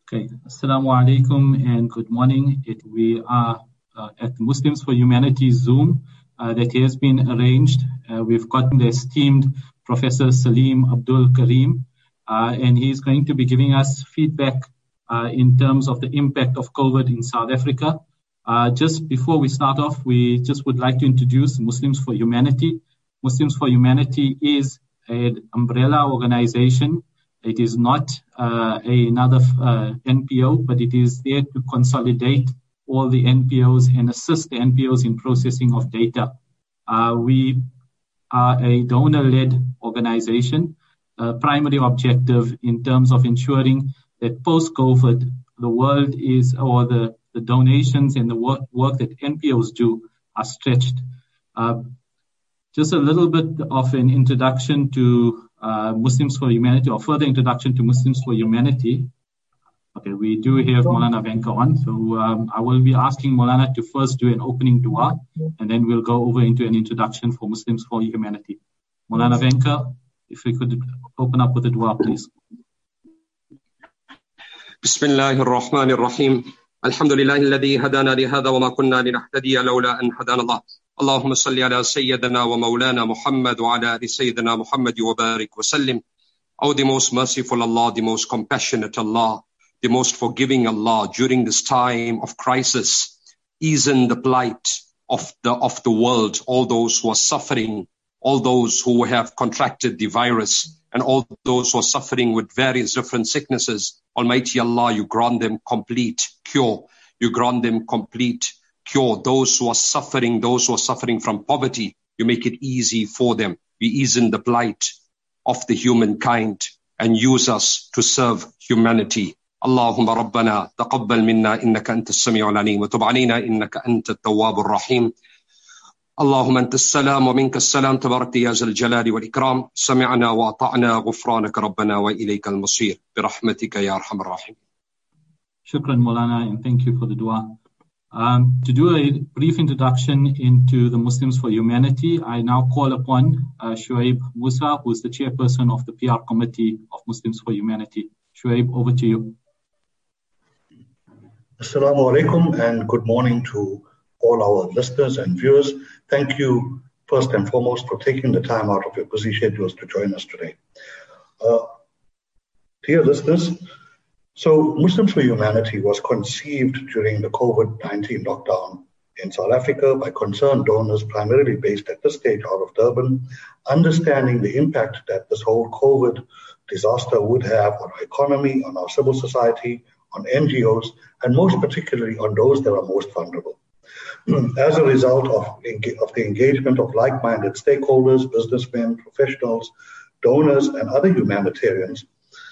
Okay, Assalamu alaikum and good morning. We are at the Muslims for Humanity Zoom that has been arranged. We've got the esteemed Professor Salim Abdul Karim, and he's going to be giving us feedback in terms of the impact of COVID in South Africa. Just before we start off, we just would like to introduce Muslims for Humanity. Muslims for Humanity is an umbrella organization. It is not another NPO, but it is there to consolidate all the NPOs and assist the NPOs in processing of data. We are a donor-led organization. Primary objective in terms of ensuring that post-COVID, the world is, or the donations and the work that NPOs do are stretched. Just a little bit of an introduction to Muslims for Humanity, or further introduction to Muslims for Humanity. Okay, we do have Maulana Venka on, so I will be asking Maulana to first do an opening dua, and then we'll go over into an introduction for Muslims for Humanity. Maulana Venka, if we could open up with a dua, please. Bismillahir Rahmanir Rahim. Alhamdulillahi alladhi hadana li hadha wa ma kunna linahtadiya lawla an hadana Allah. اللهم صل على سيدنا ومولانا محمد وعلى آل سيدنا محمد وبارك وسلم. Oh, the most merciful Allah, the most compassionate Allah, the most forgiving Allah, during this time of crisis, ease in the plight of the world, all those who are suffering, all those who have contracted the virus, and all those who are suffering with various different sicknesses. Almighty Allah, you grant them complete cure. You grant them complete cure. Those who are suffering from poverty, you make it easy for them. We ease in the plight of the humankind and use us to serve humanity. Allahumma Rabbana taqabbal minna innaka anta as-sami'ul alim wa tub alayna innaka anta at-tawwabur rahim. Allahumma anta as-salam wa minka as-salam tabarakta ya zal jalali wal ikram. Sami'na wa ata'na ghufranaka rabbana wa ilayka al-masir bi rahmatika ya arhamar rahim. Shukran Maulana, and thank you for the dua. To do a brief introduction into the Muslims for Humanity, I now call upon Shuaib Musa, who is the chairperson of the PR Committee of Muslims for Humanity. Shuaib, over to you. Assalamu alaikum and good morning to all our listeners and viewers. Thank you first and foremost for taking the time out of your busy schedules to join us today. Dear listeners, so Muslims for Humanity was conceived during the COVID-19 lockdown in South Africa by concerned donors primarily based at this stage out of Durban, understanding the impact that this whole COVID disaster would have on our economy, on our civil society, on NGOs, and most particularly on those that are most vulnerable. As a result of the engagement of like-minded stakeholders, businessmen, professionals, donors, and other humanitarians,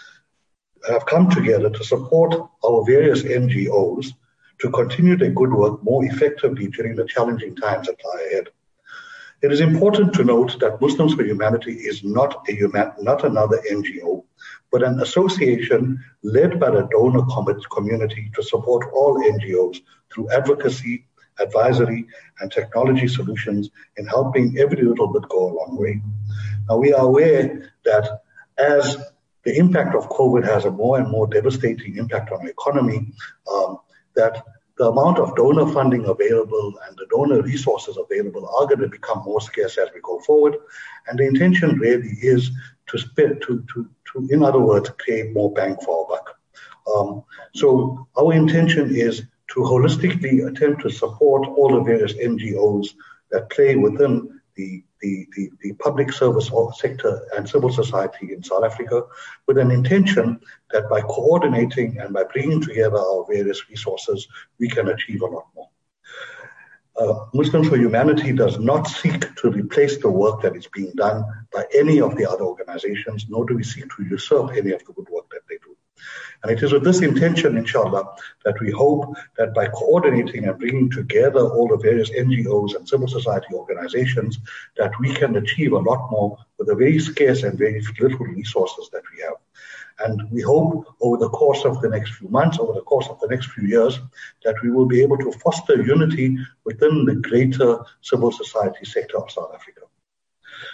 have come together to support our various NGOs to continue their good work more effectively during the challenging times that lie ahead. It is important to note that Muslims for Humanity is not another NGO, but an association led by the donor community to support all NGOs through advocacy, advisory, and technology solutions in helping every little bit go a long way. Now, we are aware that as the impact of COVID has a more and more devastating impact on our economy, that the amount of donor funding available and the donor resources available are going to become more scarce as we go forward. And the intention really is to in other words, create more bang for our buck. So our intention is to holistically attempt to support all the various NGOs that play within the public service sector and civil society in South Africa, with an intention that by coordinating and by bringing together our various resources, we can achieve a lot more. Muslims for Humanity does not seek to replace the work that is being done by any of the other organizations, nor do we seek to usurp any of the good work that they do. And it is with this intention, inshallah, that we hope that by coordinating and bringing together all the various NGOs and civil society organizations, that we can achieve a lot more with the very scarce and very little resources that we have. And we hope over the course of the next few months, over the course of the next few years, that we will be able to foster unity within the greater civil society sector of South Africa.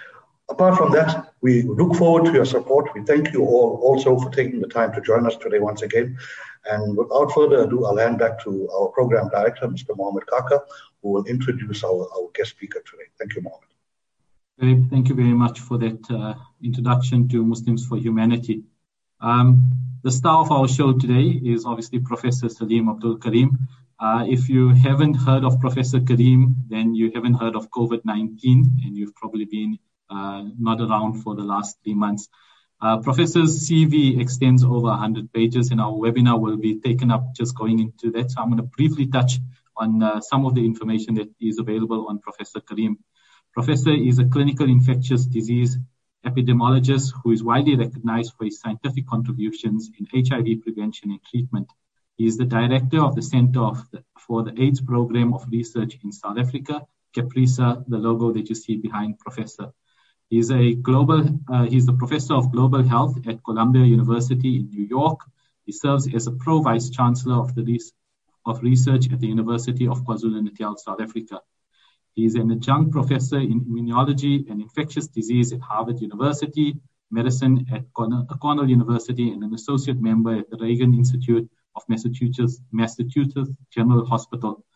Apart from that, we look forward to your support. We thank you all also for taking the time to join us today once again. And without further ado, I'll hand back to our program director, Mr. Mohammed Kaka, who will introduce our guest speaker today. Thank you, Mohammed. Thank you very much for that introduction to Muslims for Humanity. The star of our show today is obviously Professor Salim Abdul Karim. If you haven't heard of Professor Karim, then you haven't heard of COVID-19, and you've probably been not around for the last 3 months. Professor's CV extends over 100 pages, and our webinar will be taken up just going into that. So I'm going to briefly touch on some of the information that is available on Professor Karim. Professor is a clinical infectious disease epidemiologist who is widely recognized for his scientific contributions in HIV prevention and treatment. He is the director of the Center for the AIDS Program of Research in South Africa, CAPRISA, the logo that you see behind Professor. He's the professor of global health at Columbia University in New York. He serves as a pro-vice chancellor of research at the University of KwaZulu-Natal, South Africa. He is an adjunct professor in immunology and infectious disease at Harvard University, medicine at Cornell University, and an associate member at the Reagan Institute of Massachusetts General Hospital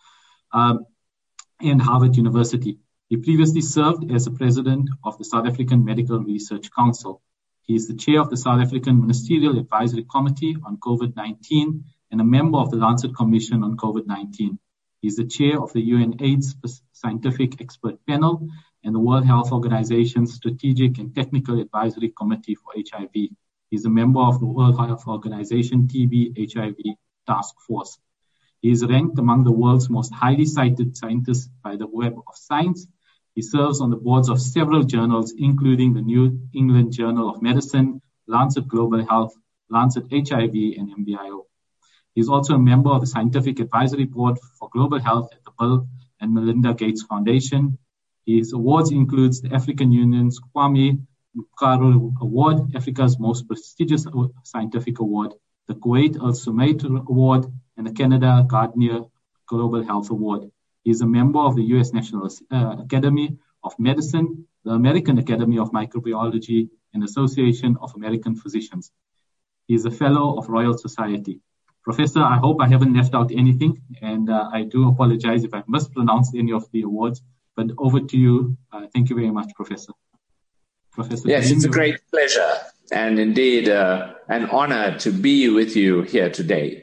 and Harvard University. He previously served as the president of the South African Medical Research Council. He is the chair of the South African Ministerial Advisory Committee on COVID-19 and a member of the Lancet Commission on COVID-19. He is the chair of the UNAIDS Scientific Expert Panel and the World Health Organization's Strategic and Technical Advisory Committee for HIV. He is a member of the World Health Organization TB/HIV Task Force. He is ranked among the world's most highly cited scientists by the Web of Science. He serves on the boards of several journals, including the New England Journal of Medicine, Lancet Global Health, Lancet HIV, and MBIO. He is also a member of the Scientific Advisory Board for Global Health at the Bill and Melinda Gates Foundation. His awards include the African Union's Kwame Mkaru Award, Africa's most prestigious scientific award, the Kuwait Al Sumait Award, and the Canada Gardner Global Health Award. He is a member of the U.S. National Academy of Medicine, the American Academy of Microbiology, and Association of American Physicians. He is a Fellow of Royal Society. Professor, I hope I haven't left out anything, and I do apologize if I mispronounced any of the awards, but over to you. Thank you very much, Professor. Professor. Yes, it's a great pleasure and indeed an honor to be with you here today.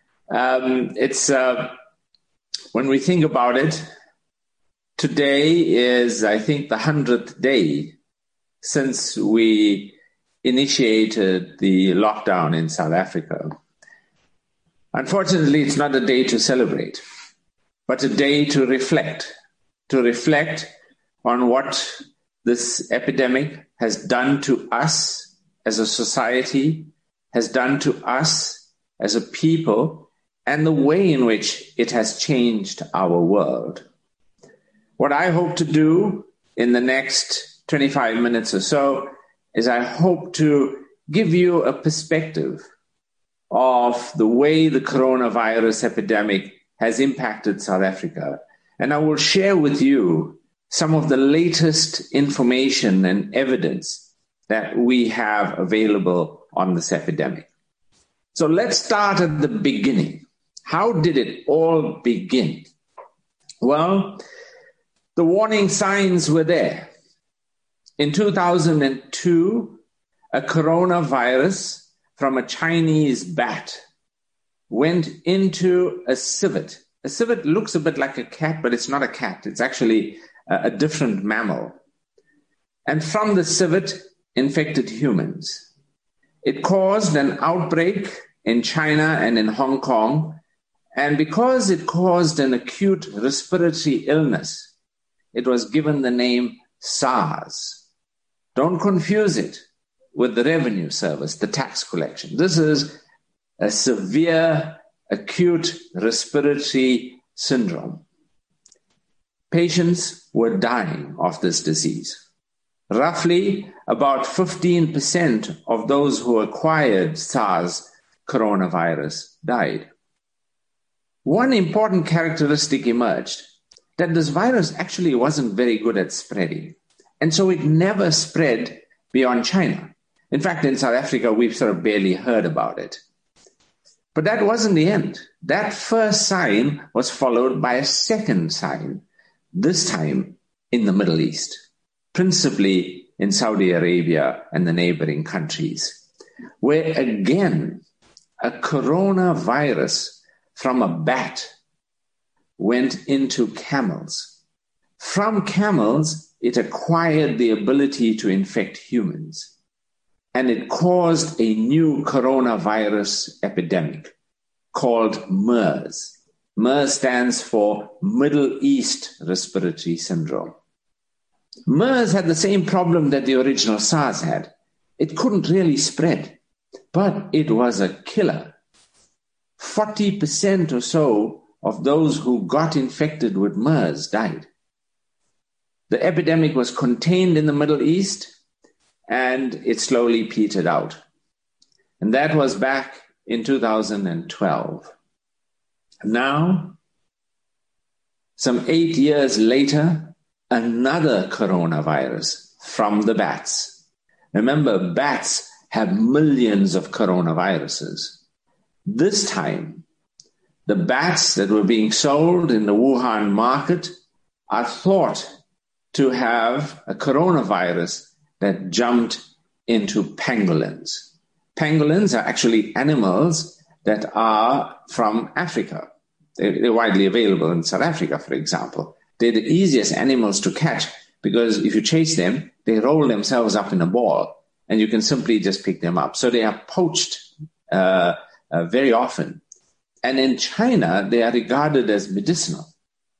It's when we think about it, today is, I think, the 100th day since we initiated the lockdown in South Africa. Unfortunately, it's not a day to celebrate, but a day to reflect on what this epidemic has done to us as a society, has done to us as a people, and the way in which it has changed our world. What I hope to do in the next 25 minutes or so is I hope to give you a perspective of the way the coronavirus epidemic has impacted South Africa. And I will share with you some of the latest information and evidence that we have available on this epidemic. So let's start at the beginning. How did it all begin? Well, the warning signs were there. In 2002, a coronavirus from a Chinese bat went into a civet. A civet looks a bit like a cat, but it's not a cat. It's actually a different mammal. And from the civet, infected humans. It caused an outbreak in China and in Hong Kong. And because it caused an acute respiratory illness, it was given the name SARS. Don't confuse it with the revenue service, the tax collection. This is a severe acute respiratory syndrome. Patients were dying of this disease. Roughly about 15% of those who acquired SARS coronavirus died. One important characteristic emerged, that this virus actually wasn't very good at spreading. And so it never spread beyond China. In fact, in South Africa, we've sort of barely heard about it. But that wasn't the end. That first sign was followed by a second sign, this time in the Middle East, principally in Saudi Arabia and the neighboring countries, where again, a coronavirus from a bat went into camels. From camels, it acquired the ability to infect humans. And it caused a new coronavirus epidemic called MERS. MERS stands for Middle East Respiratory Syndrome. MERS had the same problem that the original SARS had. It couldn't really spread, but it was a killer. 40% or so of those who got infected with MERS died. The epidemic was contained in the Middle East, and it slowly petered out. And that was back in 2012. Now, some 8 years later, another coronavirus from the bats. Remember, bats have millions of coronaviruses. This time, the bats that were being sold in the Wuhan market are thought to have a coronavirus that jumped into pangolins. Pangolins are actually animals that are from Africa. They're widely available in South Africa, for example. They're the easiest animals to catch because if you chase them, they roll themselves up in a ball and you can simply just pick them up. So they are poached very often. And in China, they are regarded as medicinal.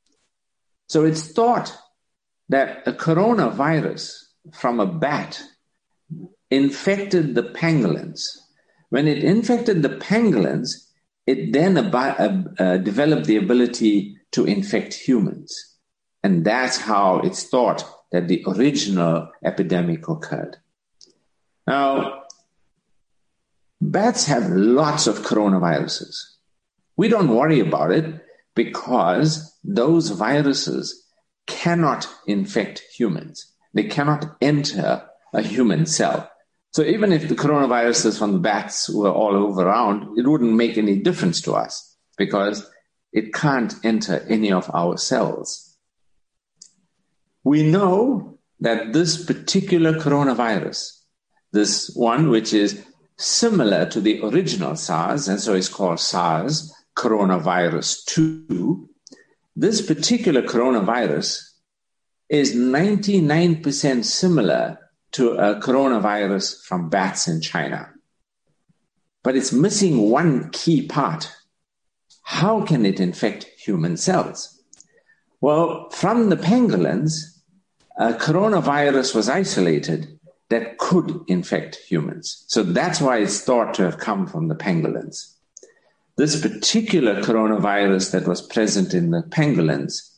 So it's thought that a coronavirus from a bat infected the pangolins. When it infected the pangolins, it then developed the ability to infect humans. And that's how it's thought that the original epidemic occurred. Now, bats have lots of coronaviruses. We don't worry about it because those viruses cannot infect humans. They cannot enter a human cell. So even if the coronaviruses from the bats were all over around, it wouldn't make any difference to us because it can't enter any of our cells. We know that this particular coronavirus, this one which is similar to the original SARS, and so it's called SARS coronavirus 2, this particular coronavirus is 99% similar to a coronavirus from bats in China. But it's missing one key part. How can it infect human cells? Well, from the pangolins, a coronavirus was isolated that could infect humans. So that's why it's thought to have come from the pangolins. This particular coronavirus that was present in the pangolins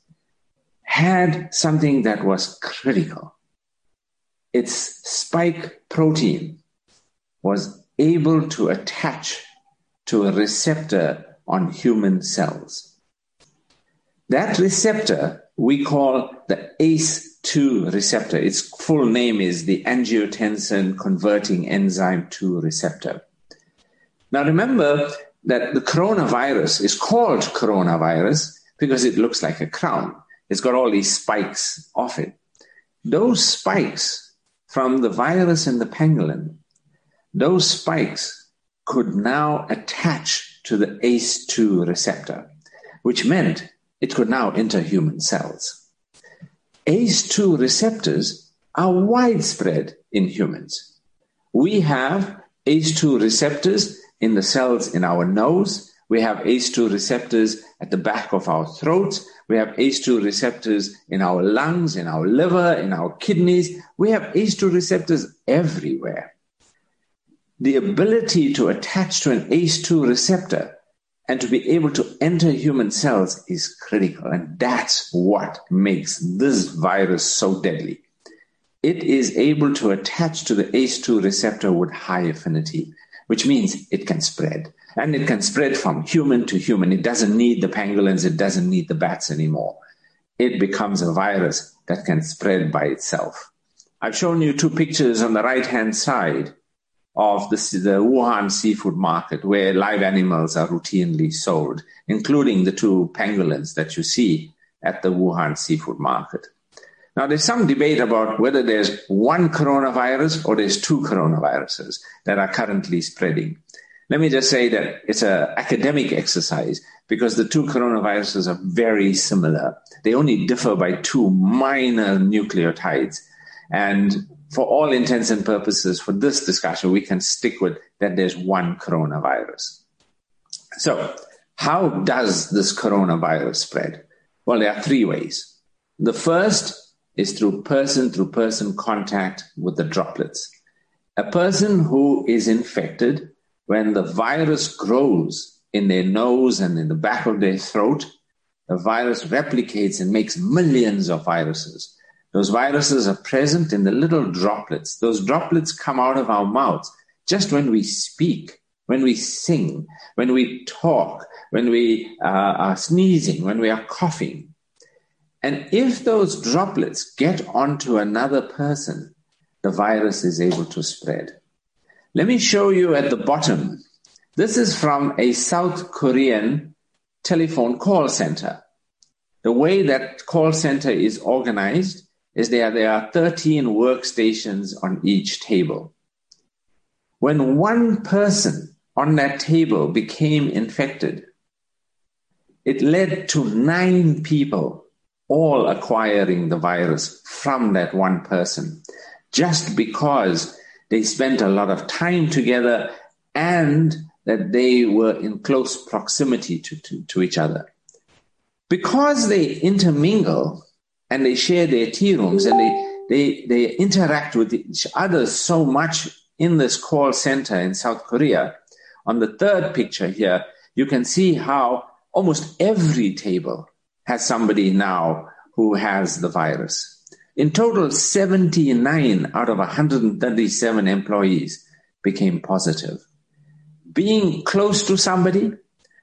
had something that was critical. Its spike protein was able to attach to a receptor on human cells. That receptor we call the ACE2 receptor. Its full name is the angiotensin converting enzyme 2 receptor. Now remember that the coronavirus is called coronavirus because it looks like a crown. It's got all these spikes off it. Those spikes from the virus in the pangolin, those spikes could now attach to the ACE2 receptor, which meant it could now enter human cells. ACE2 receptors are widespread in humans. We have ACE2 receptors in the cells in our nose. We have ACE2 receptors at the back of our throats. We have ACE2 receptors in our lungs, in our liver, in our kidneys. We have ACE2 receptors everywhere. The ability to attach to an ACE2 receptor and to be able to enter human cells is critical. And that's what makes this virus so deadly. It is able to attach to the ACE2 receptor with high affinity, which means it can spread. And it can spread from human to human. It doesn't need the pangolins. It doesn't need the bats anymore. It becomes a virus that can spread by itself. I've shown you two pictures on the right-hand side of the Wuhan seafood market, where live animals are routinely sold, including the two pangolins that you see at the Wuhan seafood market. Now, there's some debate about whether there's one coronavirus or there's two coronaviruses that are currently spreading. Let me just say that it's an academic exercise because the two coronaviruses are very similar. They only differ by two minor nucleotides. And for all intents and purposes, for this discussion, we can stick with that there's one coronavirus. So, how does this coronavirus spread? Well, there are three ways. The first is through person-to-person contact with the droplets. A person who is infected, when the virus grows in their nose and in the back of their throat, the virus replicates and makes millions of viruses. Those viruses are present in the little droplets. Those droplets come out of our mouths just when we speak, when we sing, when we talk, when we are sneezing, when we are coughing. And if those droplets get onto another person, the virus is able to spread. Let me show you at the bottom. This is from a South Korean telephone call center. The way that call center is organized is there are 13 workstations on each table. When one person on that table became infected, it led to 9 people all acquiring the virus from that one person, just because they spent a lot of time together and that they were in close proximity to each other. Because they intermingle and they share their tea rooms and they interact with each other so much in this call center in South Korea, on the third picture here, you can see how almost every table has somebody now who has the virus. In total, 79 out of 137 employees became positive. Being close to somebody,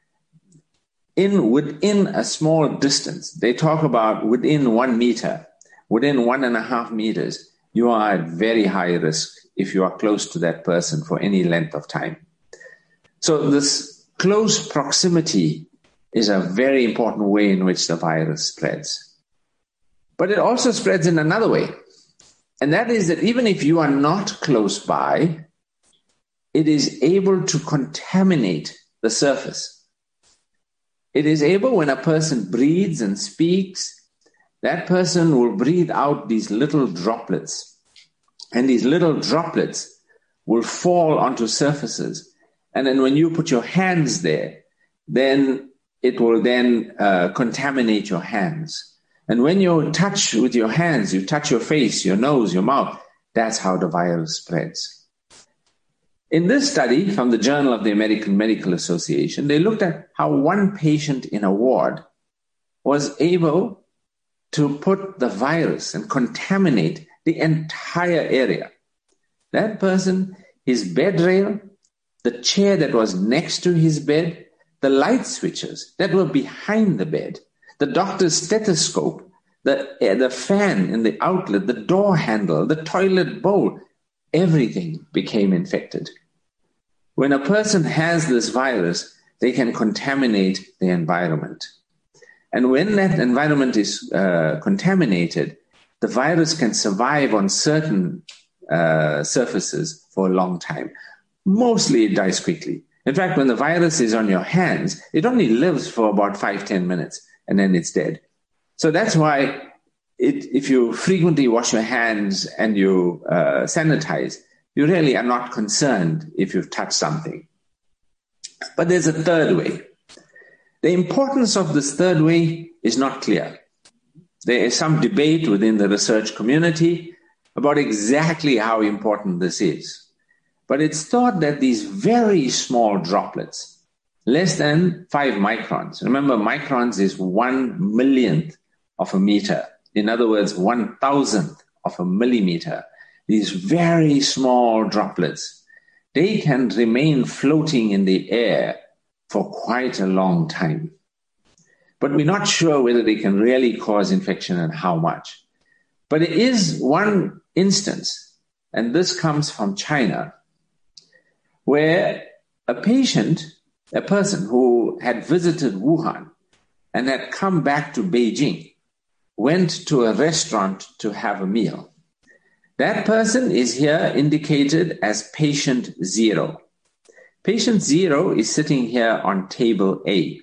within a small distance, they talk about within 1 meter, within 1.5 meters, you are at very high risk if you are close to that person for any length of time. So this close proximity is a very important way in which the virus spreads. But it also spreads in another way. And that is that even if you are not close by, it is able to contaminate the surface. It is able, when a person breathes and speaks, that person will breathe out these little droplets. And these little droplets will fall onto surfaces. And then when you put your hands there, then it will then contaminate your hands. And when you touch with your hands, you touch your face, your nose, your mouth, that's how the virus spreads. In this study from the Journal of the American Medical Association, they looked at how one patient in a ward was able to put the virus and contaminate the entire area. That person, his bed rail, the chair that was next to his bed, the light switches that were behind the bed, the doctor's stethoscope, the fan in the outlet, the door handle, the toilet bowl, everything became infected. When a person has this virus, they can contaminate the environment. And when that environment is contaminated, the virus can survive on certain surfaces for a long time. Mostly it dies quickly. In fact, when the virus is on your hands, it only lives for about 5-10 minutes and then it's dead. So that's why if you frequently wash your hands and you sanitize, you really are not concerned if you've touched something. But there's a third way. The importance of this third way is not clear. There is some debate within the research community about exactly how important this is. But it's thought that these very small droplets, less than 5 microns, remember microns is 1/1,000,000th of a meter. In other words, 1,000th of a millimeter. These very small droplets, they can remain floating in the air for quite a long time. But we're not sure whether they can really cause infection and how much. But there is one instance, and this comes from China, where a person who had visited Wuhan and had come back to Beijing, went to a restaurant to have a meal. That person is here indicated as patient 0. Patient 0 is sitting here on table A.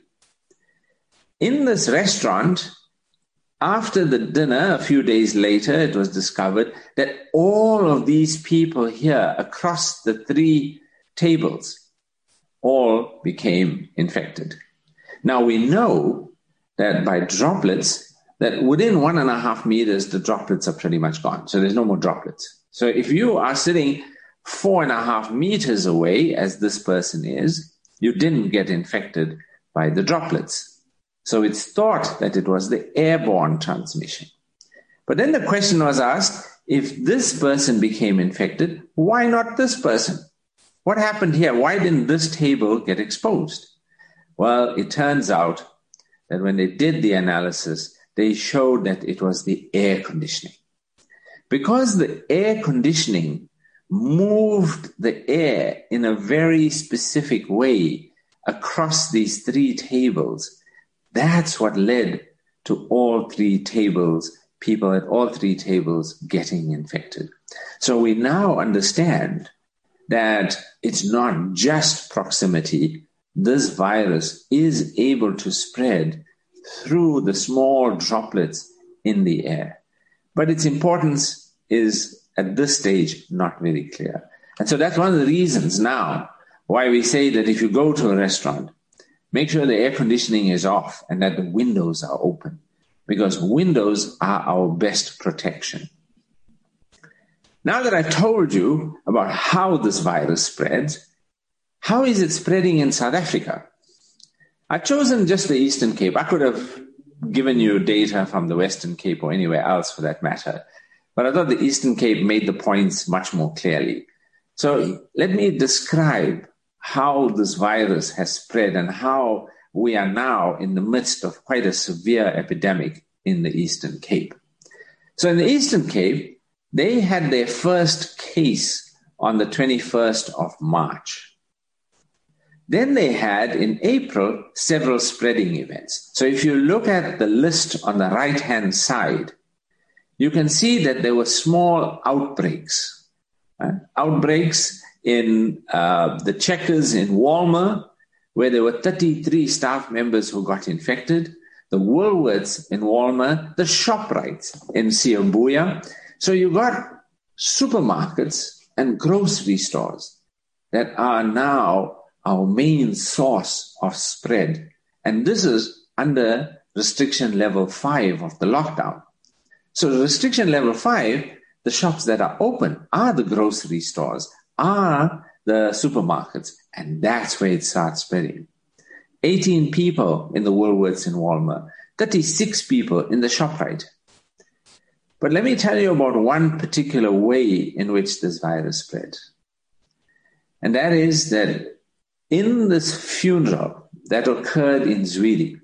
In this restaurant, after the dinner, a few days later, it was discovered that all of these people here across the 3 tables all became infected. Now we know that by droplets, that within 1.5 meters, the droplets are pretty much gone. So there's no more droplets. So if you are sitting 4.5 meters away, as this person is, you didn't get infected by the droplets. So it's thought that it was the airborne transmission. But then the question was asked, if this person became infected, why not this person? What happened here? Why didn't this table get exposed? Well, it turns out that when they did the analysis, they showed that it was the air conditioning. Because the air conditioning moved the air in a very specific way across these 3 tables, that's what led to all 3 tables, people at all 3 tables getting infected. So we now understand that it's not just proximity. This virus is able to spread through the small droplets in the air. But its importance is, at this stage, not very clear. And so that's one of the reasons now why we say that if you go to a restaurant, make sure the air conditioning is off and that the windows are open, because windows are our best protection. Now that I've told you about how this virus spreads, how is it spreading in South Africa? I've chosen just the Eastern Cape. I could have given you data from the Western Cape or anywhere else for that matter, but I thought the Eastern Cape made the points much more clearly. So let me describe how this virus has spread and how we are now in the midst of quite a severe epidemic in the Eastern Cape. So in the Eastern Cape, they had their first case on the 21st of March. Then they had, in April, several spreading events. So if you look at the list on the right-hand side, you can see that there were small outbreaks. Outbreaks in the Checkers in Walmer, where there were 33 staff members who got infected, the Woolworths in Walmer, the ShopRite in Siyabuya. So you got supermarkets and grocery stores that are now our main source of spread. And this is under restriction level 5 of the lockdown. So restriction level 5, the shops that are open are the grocery stores, are the supermarkets, and that's where it starts spreading. 18 people in the Woolworths in Walmer, 36 people in the ShopRite. But let me tell you about one particular way in which this virus spread. And that is that in this funeral that occurred in Zweli,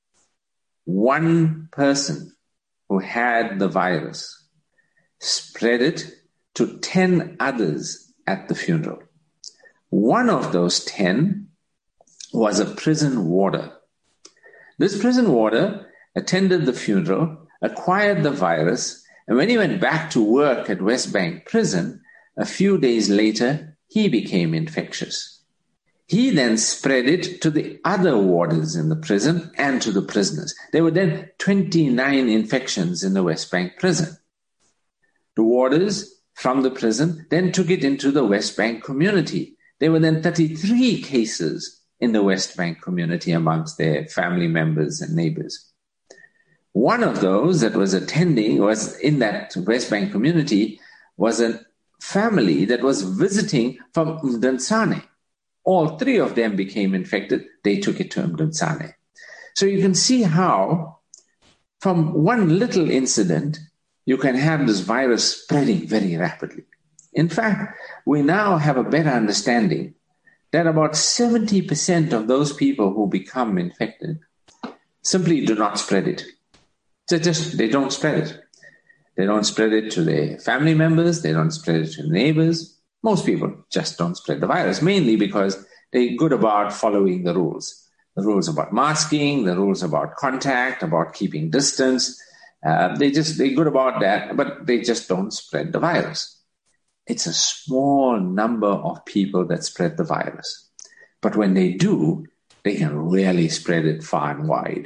one person who had the virus spread it to 10 others at the funeral. One of those 10 was a prison warder. This prison warder attended the funeral, acquired the virus, and when he went back to work at West Bank Prison, a few days later, he became infectious. He then spread it to the other warders in the prison and to the prisoners. There were then 29 infections in the West Bank Prison. The warders from the prison then took it into the West Bank community. There were then 33 cases in the West Bank community amongst their family members and neighbors. One of those that was was in that West Bank community was a family that was visiting from Mdantsane. All 3 of them became infected. They took it to Mdantsane. So you can see how from one little incident, you can have this virus spreading very rapidly. In fact, we now have a better understanding that about 70% of those people who become infected simply do not spread it. They don't spread it. They don't spread it to their family members. They don't spread it to neighbors. Most people just don't spread the virus, mainly because they're good about following the rules. The rules about masking, the rules about contact, about keeping distance. They're good about that, but they just don't spread the virus. It's a small number of people that spread the virus. But when they do, they can really spread it far and wide.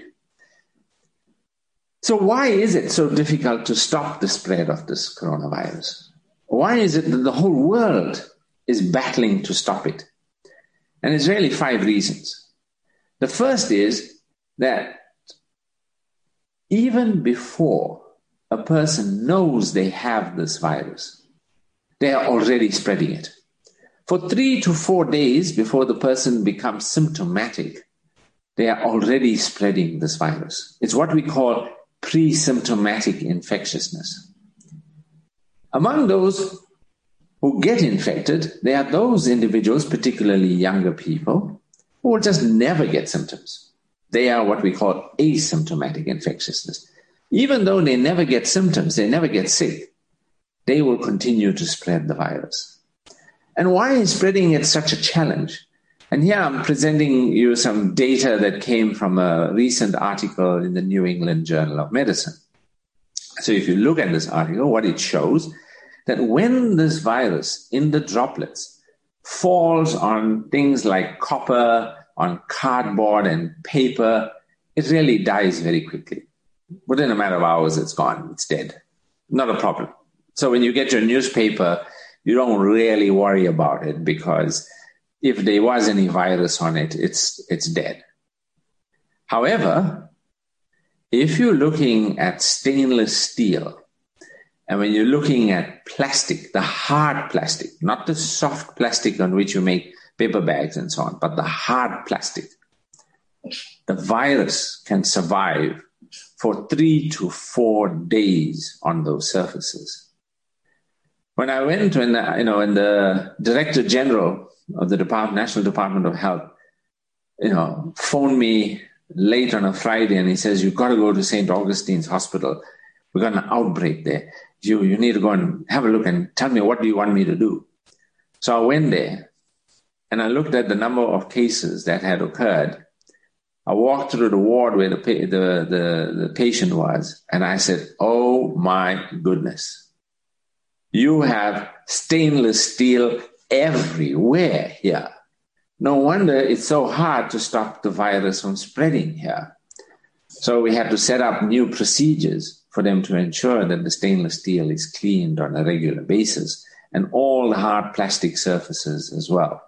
So why is it so difficult to stop the spread of this coronavirus? Why is it that the whole world is battling to stop it? And it's really 5 reasons. The first is that even before a person knows they have this virus, they are already spreading it. For 3 to 4 days before the person becomes symptomatic, they are already spreading this virus. It's what we call pre-symptomatic infectiousness. Among those who get infected, there are those individuals, particularly younger people, who will just never get symptoms. They are what we call asymptomatic infectiousness. Even though they never get symptoms, they never get sick, they will continue to spread the virus. And why is spreading it such a challenge? And here I'm presenting you some data that came from a recent article in the New England Journal of Medicine. So if you look at this article, what it shows, that when this virus in the droplets falls on things like copper, on cardboard and paper, it really dies very quickly. Within a matter of hours, it's gone. It's dead. Not a problem. So when you get your newspaper, you don't really worry about it, because if there was any virus on it, it's dead. However, if you're looking at stainless steel, and when you're looking at plastic, the hard plastic, not the soft plastic on which you make paper bags and so on, but the hard plastic, the virus can survive for 3 to 4 days on those surfaces. When I went, when the Director General of the National Department of Health, phoned me late on a Friday, and he says, "You've got to go to St. Augustine's Hospital. We've got an outbreak there. You need to go and have a look and tell me, what do you want me to do?" So I went there, and I looked at the number of cases that had occurred. I walked through the ward where the patient was, and I said, "Oh my goodness. You have stainless steel everywhere here. No wonder it's so hard to stop the virus from spreading here." So we had to set up new procedures for them to ensure that the stainless steel is cleaned on a regular basis, and all the hard plastic surfaces as well.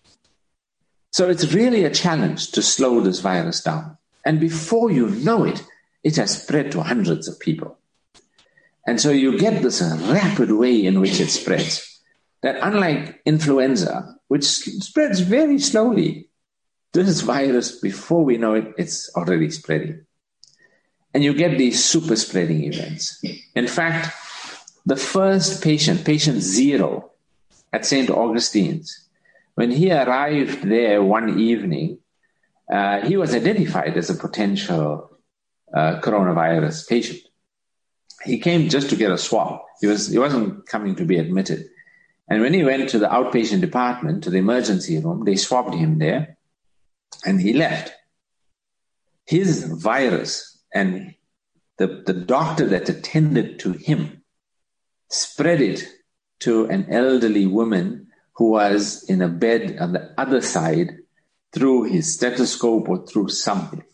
So it's really a challenge to slow this virus down. And before you know it, it has spread to hundreds of people. And so you get this rapid way in which it spreads, that unlike influenza, which spreads very slowly, this virus, before we know it, it's already spreading. And you get these super spreading events. In fact, the first patient 0 at St. Augustine's, when he arrived there one evening, he was identified as a potential coronavirus patient. He came just to get a swab. He wasn't coming to be admitted. And when he went to the outpatient department, to the emergency room, they swabbed him there, and he left. His virus and the doctor that attended to him spread it to an elderly woman who was in a bed on the other side through his stethoscope or through something.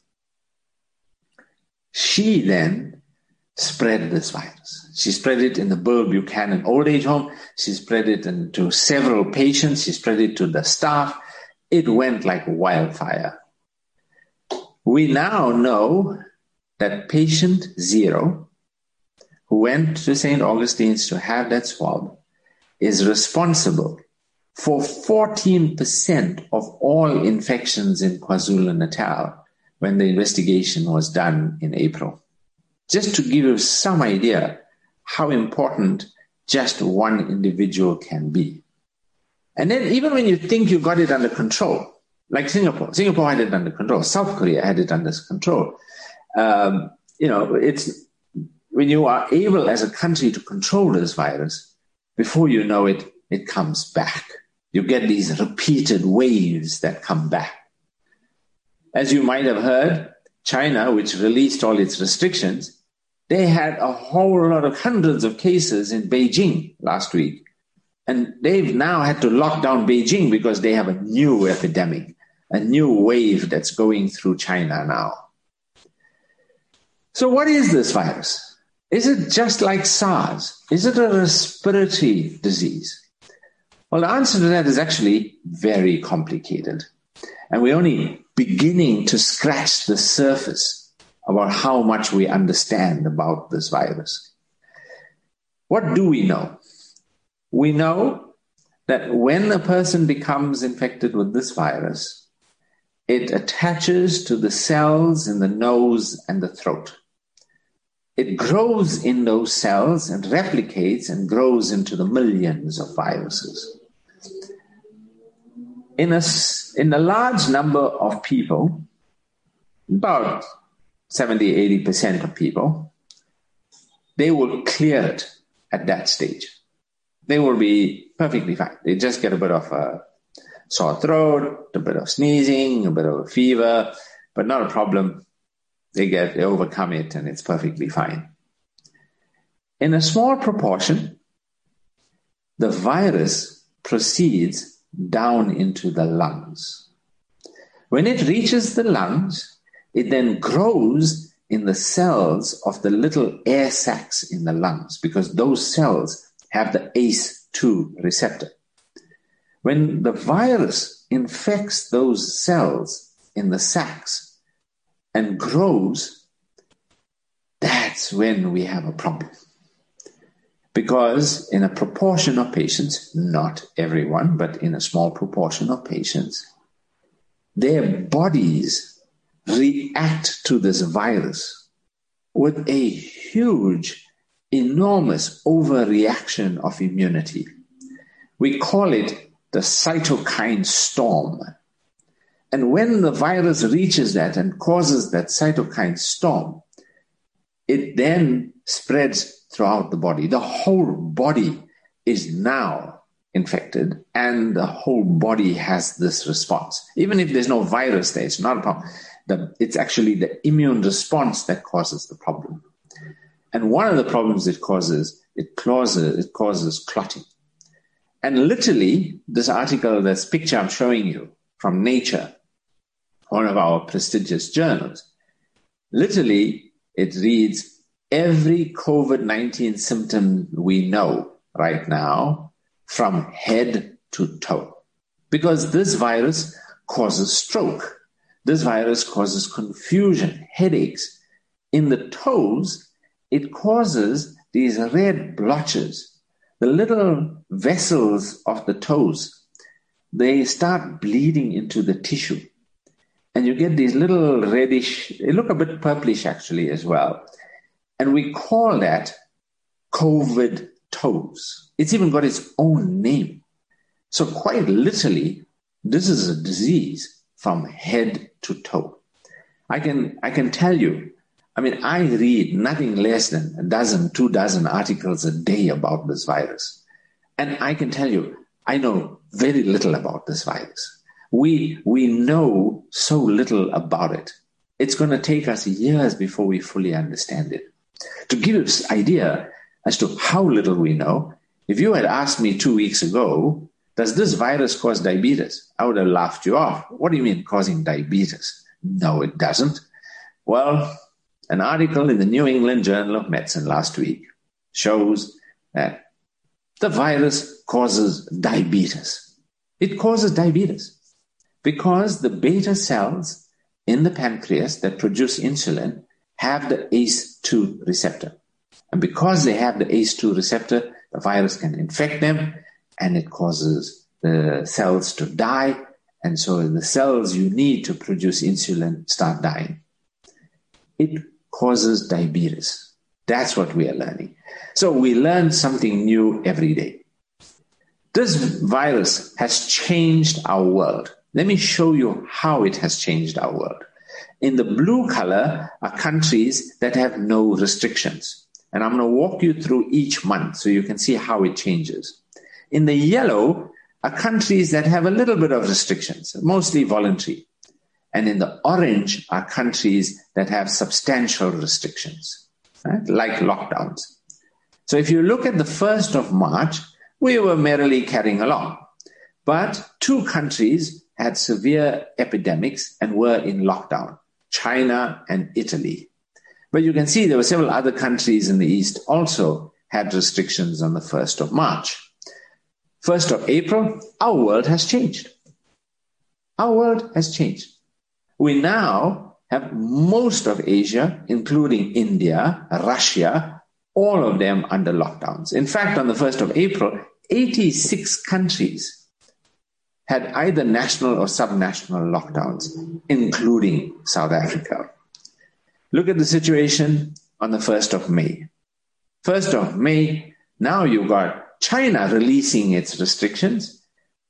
She then spread this virus. She spread it in the Burl Buchanan Old Age Home. She spread it to several patients. She spread it to the staff. It went like wildfire. We now know that patient 0, who went to St. Augustine's to have that swab, is responsible for 14% of all infections in KwaZulu-Natal when the investigation was done in April. Just to give you some idea how important just one individual can be. And then even when you think you got it under control, like Singapore had it under control, South Korea had it under control. When when you are able as a country to control this virus, before you know it, it comes back. You get these repeated waves that come back. As you might have heard, China, which released all its restrictions, they had a whole lot of hundreds of cases in Beijing last week. And they've now had to lock down Beijing because they have a new epidemic, a new wave that's going through China now. So what is this virus? Is it just like SARS? Is it a respiratory disease? Well, the answer to that is actually very complicated. And we're only beginning to scratch the surface about how much we understand about this virus. What do we know? We know that when a person becomes infected with this virus, it attaches to the cells in the nose and the throat. It grows in those cells and replicates and grows into the millions of viruses. In a large number of people, about 70-80% of people, they will clear it at that stage. They will be perfectly fine. They just get a bit of a sore throat, a bit of sneezing, a bit of a fever, but not a problem. They overcome it and it's perfectly fine. In a small proportion, the virus proceeds down into the lungs. When it reaches the lungs, it then grows in the cells of the little air sacs in the lungs, because those cells have the ACE2 receptor. When the virus infects those cells in the sacs and grows, that's when we have a problem. Because in a proportion of patients, not everyone, but in a small proportion of patients, their bodies react to this virus with a huge, enormous overreaction of immunity. We call it the cytokine storm. And when the virus reaches that and causes that cytokine storm, it then spreads throughout the body. The whole body is now infected and the whole body has this response. Even if there's no virus there, it's not a problem. It's actually the immune response that causes the problem. And one of the problems it causes clotting. And literally, this picture I'm showing you from Nature, one of our prestigious journals, literally it reads, every COVID-19 symptom we know right now from head to toe. Because this virus causes stroke. This virus causes confusion, headaches. In the toes, it causes these red blotches. The little vessels of the toes, they start bleeding into the tissue. And you get these little reddish, they look a bit purplish actually as well. And we call that COVID toes. It's even got its own name. So quite literally, this is a disease from head to toe. I can tell you, I read nothing less than 2 dozen articles a day about this virus. And I can tell you, I know very little about this virus. We know so little about it. It's going to take us years before we fully understand it. To give you this idea as to how little we know, if you had asked me 2 weeks ago, does this virus cause diabetes? I would have laughed you off. What do you mean causing diabetes? No, it doesn't. Well, an article in the New England Journal of Medicine last week shows that the virus causes diabetes. It causes diabetes because the beta cells in the pancreas that produce insulin have the ACE2 receptor. And because they have the ACE2 receptor, the virus can infect them and it causes the cells to die. And so the cells you need to produce insulin start dying. It causes diabetes. That's what we are learning. So we learn something new every day. This virus has changed our world. Let me show you how it has changed our world. In the blue color are countries that have no restrictions. And I'm going to walk you through each month so you can see how it changes. In the yellow are countries that have a little bit of restrictions, mostly voluntary. And in the orange are countries that have substantial restrictions, right? Like lockdowns. So if you look at the 1st of March, we were merrily carrying along. But 2 countries had severe epidemics and were in lockdown, China and Italy. But you can see there were several other countries in the East also had restrictions on the 1st of March. 1st of April, our world has changed. Our world has changed. We now have most of Asia, including India, Russia, all of them under lockdowns. In fact, on the 1st of April, 86 countries had either national or subnational lockdowns, including South Africa. Look at the situation on the 1st of May. 1st of May, now you've got China releasing its restrictions.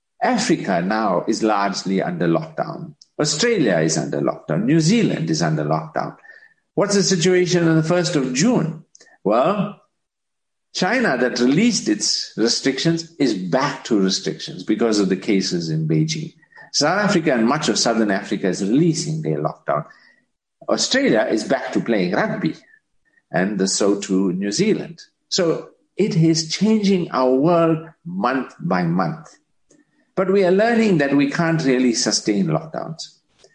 Africa now is largely under lockdown. Australia is under lockdown. New Zealand is under lockdown. What's the situation on the 1st of June? Well, China that released its restrictions is back to restrictions because of the cases in Beijing. South Africa and much of Southern Africa is releasing their lockdown. Australia is back to playing rugby, and so too New Zealand. So it is changing our world month by month. But we are learning that we can't really sustain lockdowns.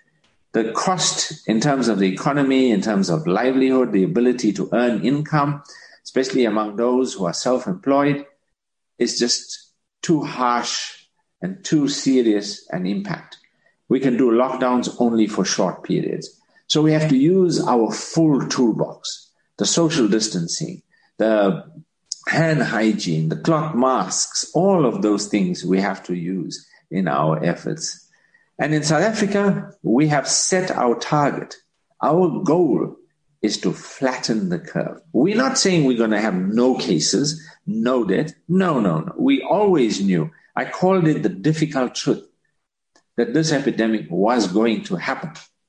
The cost in terms of the economy, in terms of livelihood, the ability to earn income, especially among those who are self-employed, is just too harsh and too serious an impact. We can do lockdowns only for short periods. So we have to use our full toolbox, the social distancing, the hand hygiene, the cloth masks, all of those things we have to use in our efforts. And in South Africa, we have set our target. Our goal is to flatten the curve. We're not saying we're going to have no cases, no death. No. We always knew. I called it the difficult truth that this epidemic was going to happen.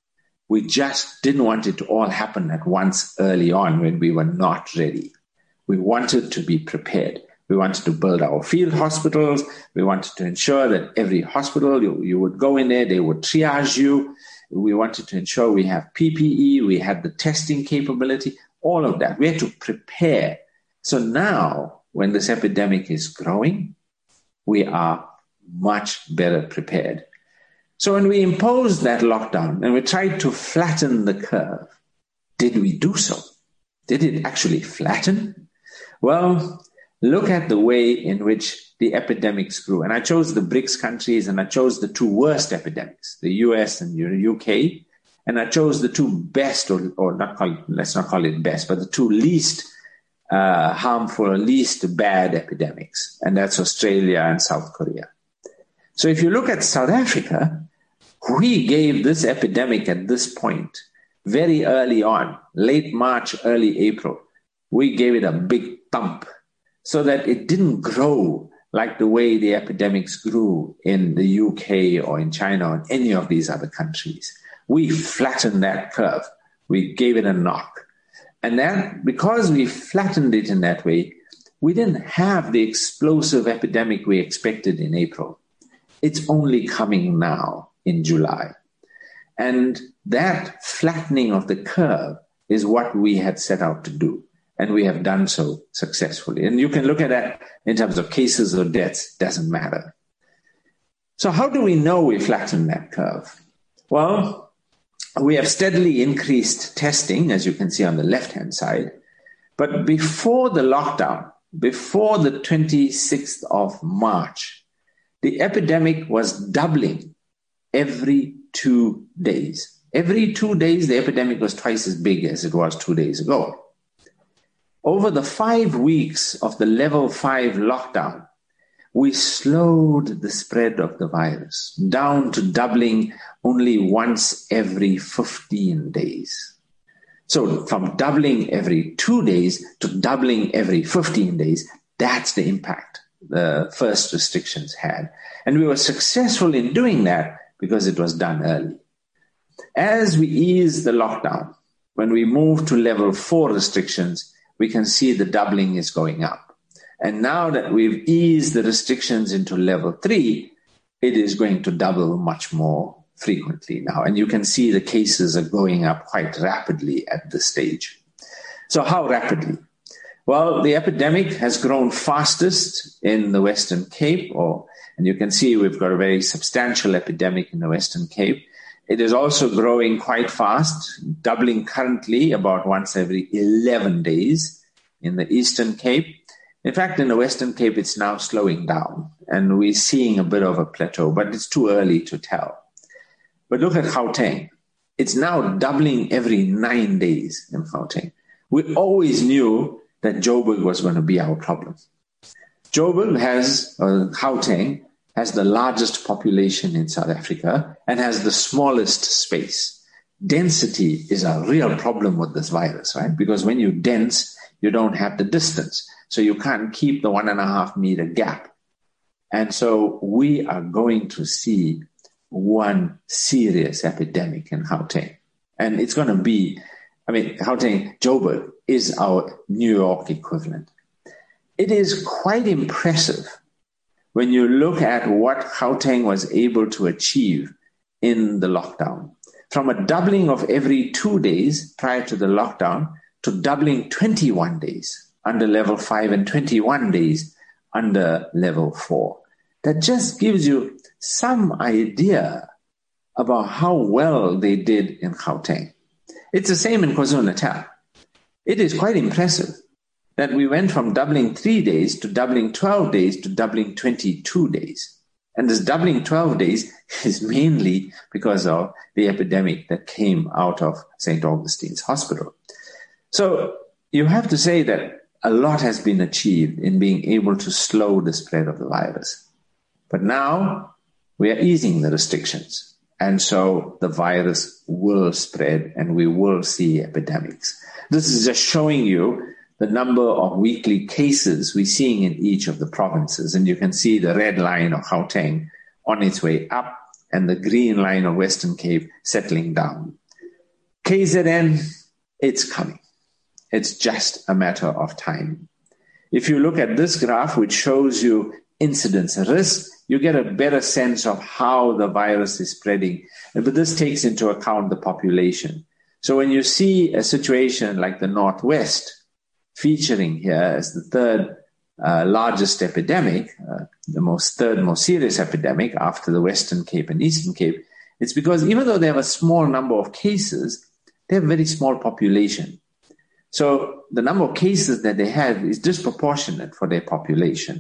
We just didn't want it to all happen at once early on when we were not ready. We wanted to be prepared. We wanted to build our field hospitals. We wanted to ensure that every hospital, you would go in there, they would triage you. We wanted to ensure we have PPE, we had the testing capability, all of that. We had to prepare. So now, when this epidemic is growing, we are much better prepared. So when we imposed that lockdown and we tried to flatten the curve, did we do so? Did it actually flatten? Well, look at the way in which the epidemics grew. And I chose the BRICS countries, and I chose the 2 worst epidemics, the US and the UK. And I chose the 2 best, let's not call it best, but the 2 least harmful, least bad epidemics. And that's Australia and South Korea. So if you look at South Africa, we gave this epidemic at this point, very early on, late March, early April, we gave it a big thump so that it didn't grow like the way the epidemics grew in the UK or in China or in any of these other countries. We flattened that curve. We gave it a knock. And then because we flattened it in that way, we didn't have the explosive epidemic we expected in April. It's only coming now in July. And that flattening of the curve is what we had set out to do. And we have done so successfully. And you can look at that in terms of cases or deaths, doesn't matter. So how do we know we flattened that curve? Well, we have steadily increased testing, as you can see on the left-hand side. But before the lockdown, before the 26th of March, the epidemic was doubling every 2 days. Every 2 days, the epidemic was twice as big as it was 2 days ago. Over the 5 weeks of the level 5 lockdown, we slowed the spread of the virus down to doubling only once every 15 days. So from doubling every 2 days to doubling every 15 days, that's the impact the first restrictions had. And we were successful in doing that because it was done early. As we ease the lockdown, when we move to level 4 restrictions, we can see the doubling is going up. And now that we've eased the restrictions into level 3, it is going to double much more frequently now. And you can see the cases are going up quite rapidly at this stage. So how rapidly? Well, the epidemic has grown fastest in the Western Cape, and you can see we've got a very substantial epidemic in the Western Cape. It is also growing quite fast, doubling currently about once every 11 days in the Eastern Cape. In fact, in the Western Cape, it's now slowing down, and we're seeing a bit of a plateau, but it's too early to tell. But look at Gauteng. It's now doubling every 9 days in Gauteng. We always knew that Joburg was going to be our problem. Gauteng has the largest population in South Africa and has the smallest space. Density is a real problem with this virus, right? Because when you're dense, you don't have the distance. So you can't keep the 1.5 meter gap. And so we are going to see one serious epidemic in Gauteng. And it's going to be, Gauteng, Joburg is our New York equivalent. It is quite impressive when you look at what Gauteng was able to achieve in the lockdown. From a doubling of every 2 days prior to the lockdown to doubling 21 days under level 5 and 21 days under level 4. That just gives you some idea about how well they did in Gauteng. It's the same in KwaZulu-Natal. It is quite impressive that we went from doubling 3 days to doubling 12 days to doubling 22 days. And this doubling 12 days is mainly because of the epidemic that came out of St. Augustine's Hospital. So you have to say that a lot has been achieved in being able to slow the spread of the virus. But now we are easing the restrictions. And so the virus will spread and we will see epidemics. This is just showing you the number of weekly cases we're seeing in each of the provinces. And you can see the red line of Gauteng on its way up and the green line of Western Cape settling down. KZN, it's coming. It's just a matter of time. If you look at this graph, which shows you incidence and risk, you get a better sense of how the virus is spreading. But this takes into account the population. So when you see a situation like the Northwest featuring here as the third largest epidemic, the third most serious epidemic after the Western Cape and Eastern Cape, it's because even though they have a small number of cases, they have a very small population. So the number of cases that they have is disproportionate for their population.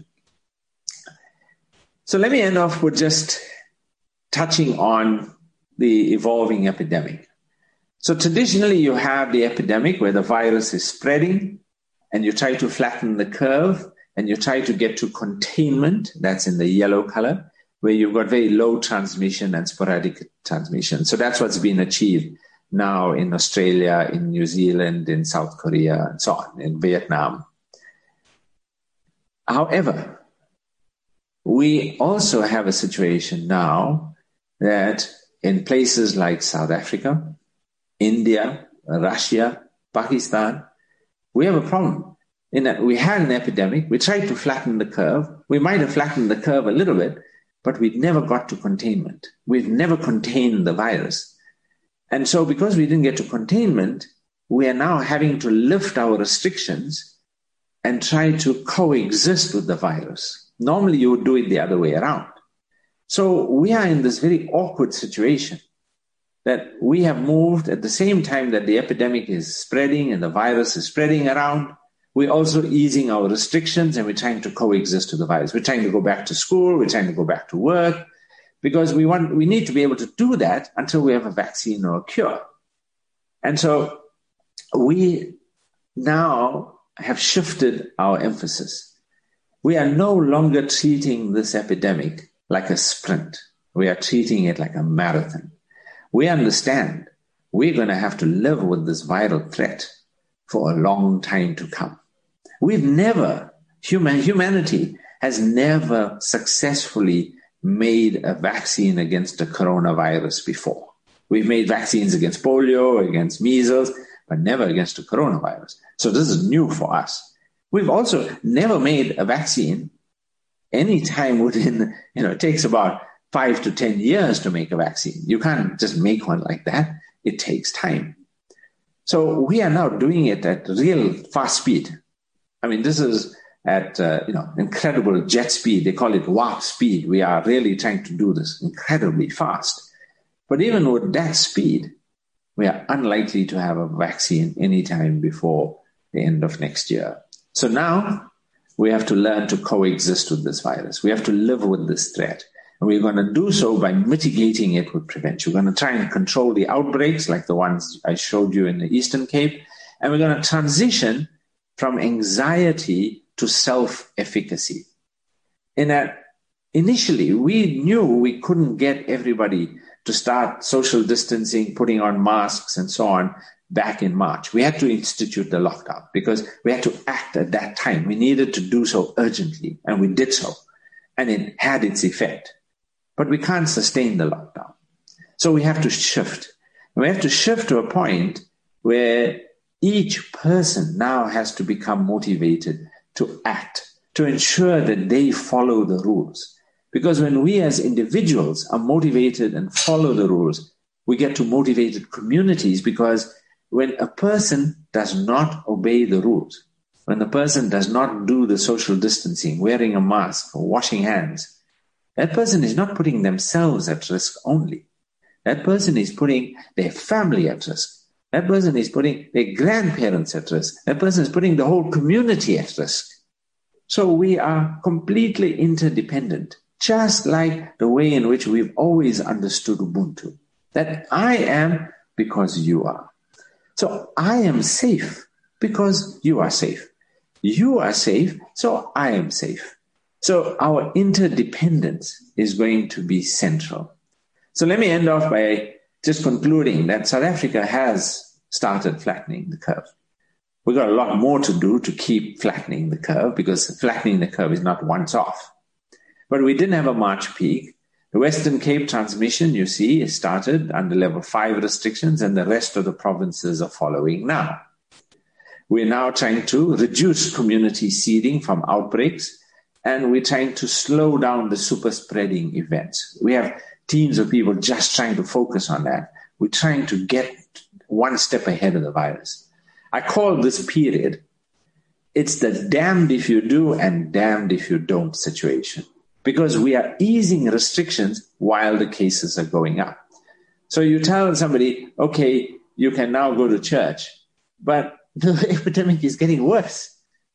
So let me end off with just touching on the evolving epidemic. So traditionally you have the epidemic where the virus is spreading and you try to flatten the curve and you try to get to containment, that's in the yellow color, where you've got very low transmission and sporadic transmission. So that's what's been achieved now in Australia, in New Zealand, in South Korea, and so on, in Vietnam. However, we also have a situation now that in places like South Africa, India, Russia, Pakistan, we have a problem in that we had an epidemic. We tried to flatten the curve. We might have flattened the curve a little bit, but we never got to containment. We've never contained the virus. And so because we didn't get to containment, we are now having to lift our restrictions and try to coexist with the virus. Normally you would do it the other way around. So we are in this very awkward situation that we have moved at the same time that the epidemic is spreading and the virus is spreading around. We're also easing our restrictions and we're trying to coexist with the virus. We're trying to go back to school. We're trying to go back to work because we need to be able to do that until we have a vaccine or a cure. And so we now have shifted our emphasis. We are no longer treating this epidemic like a sprint. We are treating it like a marathon. We understand we're going to have to live with this viral threat for a long time to come. Humanity has never successfully made a vaccine against the coronavirus before. We've made vaccines against polio, against measles, but never against the coronavirus. So this is new for us. We've also never made a vaccine any time within, it takes about 5 to 10 years to make a vaccine. You can't just make one like that. It takes time. So we are now doing it at real fast speed. I mean, this is at, incredible jet speed. They call it warp speed. We are really trying to do this incredibly fast. But even with that speed, we are unlikely to have a vaccine anytime before the end of next year. So now we have to learn to coexist with this virus. We have to live with this threat. And we're going to do so by mitigating it with prevention. We're going to try and control the outbreaks like the ones I showed you in the Eastern Cape. And we're going to transition from anxiety to self-efficacy. In that, initially, we knew we couldn't get everybody to start social distancing, putting on masks and so on back in March. We had to institute the lockdown because we had to act at that time. We needed to do so urgently, and we did so. And it had its effect. But we can't sustain the lockdown. So we have to shift. And we have to shift to a point where each person now has to become motivated to act, to ensure that they follow the rules. Because when we as individuals are motivated and follow the rules, we get to motivated communities, because when a person does not obey the rules, when the person does not do the social distancing, wearing a mask or washing hands, that person is not putting themselves at risk only. That person is putting their family at risk. That person is putting their grandparents at risk. That person is putting the whole community at risk. So we are completely interdependent, just like the way in which we've always understood Ubuntu, that I am because you are. So I am safe because you are safe. You are safe, so I am safe. So our interdependence is going to be central. So let me end off by just concluding that South Africa has started flattening the curve. We've got a lot more to do to keep flattening the curve, because flattening the curve is not once off. But we didn't have a March peak. The Western Cape transmission, you see, is started under level 5 restrictions, and the rest of the provinces are following now. We're now trying to reduce community seeding from outbreaks, and we're trying to slow down the super spreading events. We have teams of people just trying to focus on that. We're trying to get one step ahead of the virus. I call this period, it's the damned if you do and damned if you don't situation, because we are easing restrictions while the cases are going up. So you tell somebody, okay, you can now go to church, but the epidemic is getting worse.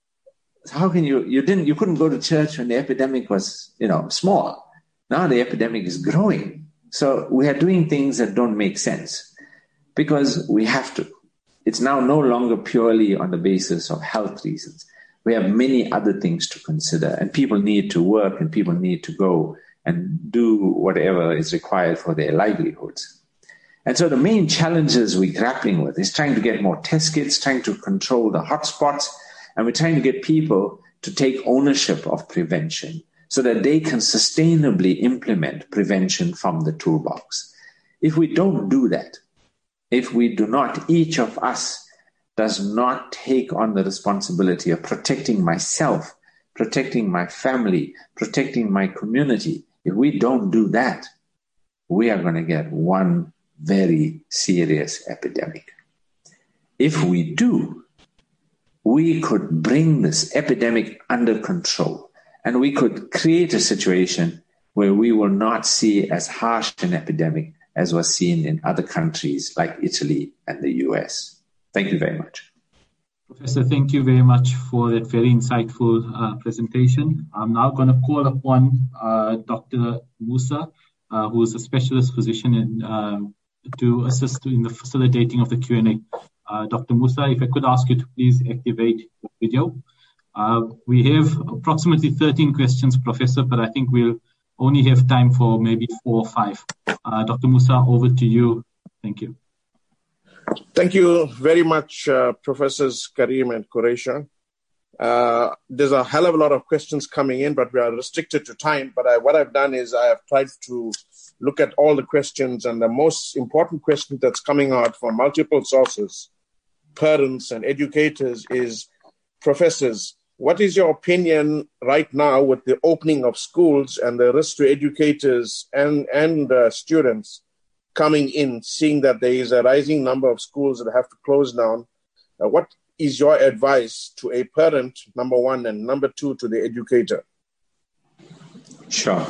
How can you couldn't go to church when the epidemic was, small. Now the epidemic is growing. So we are doing things that don't make sense because we have to. It's now no longer purely on the basis of health reasons. We have many other things to consider, and people need to work, and people need to go and do whatever is required for their livelihoods. And so the main challenges we're grappling with is trying to get more test kits, trying to control the hotspots, and we're trying to get people to take ownership of prevention so that they can sustainably implement prevention from the toolbox. If we don't do that, if we do not, each of us does not take on the responsibility of protecting myself, protecting my family, protecting my community, if we don't do that, we are going to get one very serious epidemic. If we do, we could bring this epidemic under control, and we could create a situation where we will not see as harsh an epidemic as was seen in other countries like Italy and the US. Thank you very much. Professor, thank you very much for that very insightful presentation. I'm now going to call upon Dr. Musa, who is a specialist physician to assist in the facilitating of the Q&A. Dr. Musa, if I could ask you to please activate the video. We have approximately 13 questions, Professor, but I think we'll only have time for maybe 4 or 5. Dr. Musa, over to you. Thank you. Thank you very much, Professors Karim and Qureisha. There's a hell of a lot of questions coming in, but we are restricted to time. But what I've done is I have tried to look at all the questions, and the most important question that's coming out from multiple sources parents and educators is, professors, what is your opinion right now with the opening of schools and the risk to educators and students coming in, seeing that there is a rising number of schools that have to close down? What is your advice to a parent, number one, and number two, to the educator? Sure.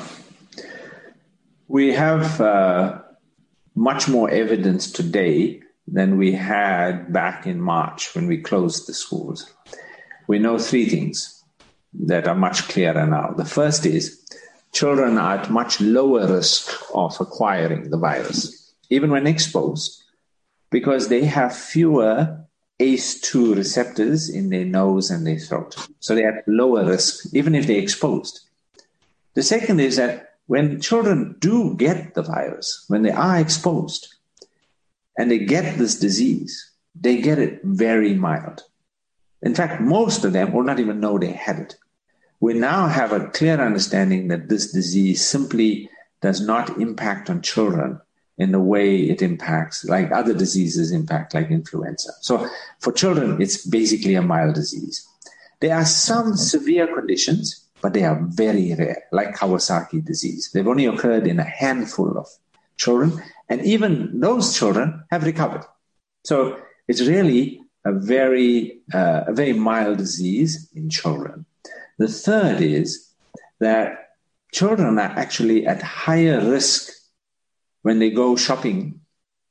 We have much more evidence today than we had back in March when we closed the schools. We know three things that are much clearer now. The first is children are at much lower risk of acquiring the virus, even when exposed, because they have fewer ACE2 receptors in their nose and their throat. So they're at lower risk, even if they're exposed. The second is that when children do get the virus, when they are exposed and they get this disease, they get it very mild. In fact, most of them will not even know they had it. We now have a clear understanding that this disease simply does not impact on children in the way it impacts, like other diseases impact, like influenza. So for children, it's basically a mild disease. There are some severe conditions, but they are very rare, like Kawasaki disease. They've only occurred in a handful of children, and even those children have recovered. So it's really a very mild disease in children. The third is that children are actually at higher risk when they go shopping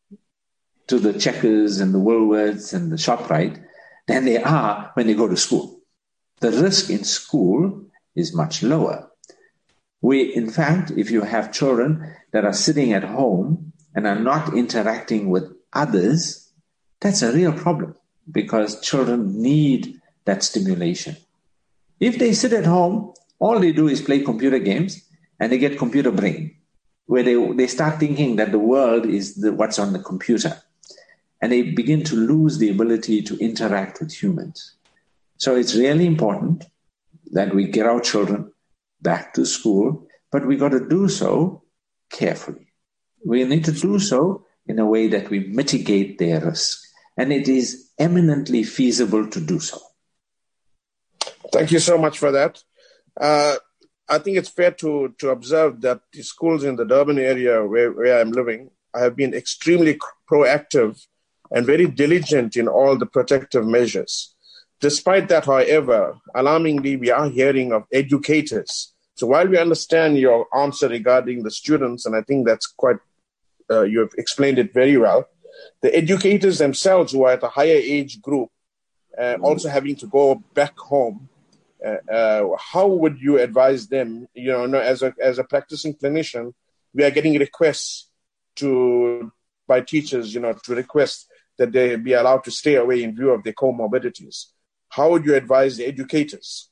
to the Checkers and the Woolworths and the ShopRite than they are when they go to school. The risk in school is much lower. In fact, if you have children that are sitting at home and are not interacting with others, that's a real problem because children need that stimulation. If they sit at home, all they do is play computer games and they get computer brain, where they start thinking that the world is what's on the computer. And they begin to lose the ability to interact with humans. So it's really important that we get our children back to school, but we got to do so carefully. We need to do so in a way that we mitigate their risk. And it is eminently feasible to do so. Thank you so much for that. I think it's fair to observe that the schools in the Durban area where I'm living have been extremely proactive and very diligent in all the protective measures. Despite that, however, alarmingly, we are hearing of educators. So while we understand your answer regarding the students, and I think that's quite, you have explained it very well, the educators themselves who are at a higher age group, also having to go back home, how would you advise them? You know, as a practicing clinician, we are getting requests by teachers, to request that they be allowed to stay away in view of their comorbidities. How would you advise the educators?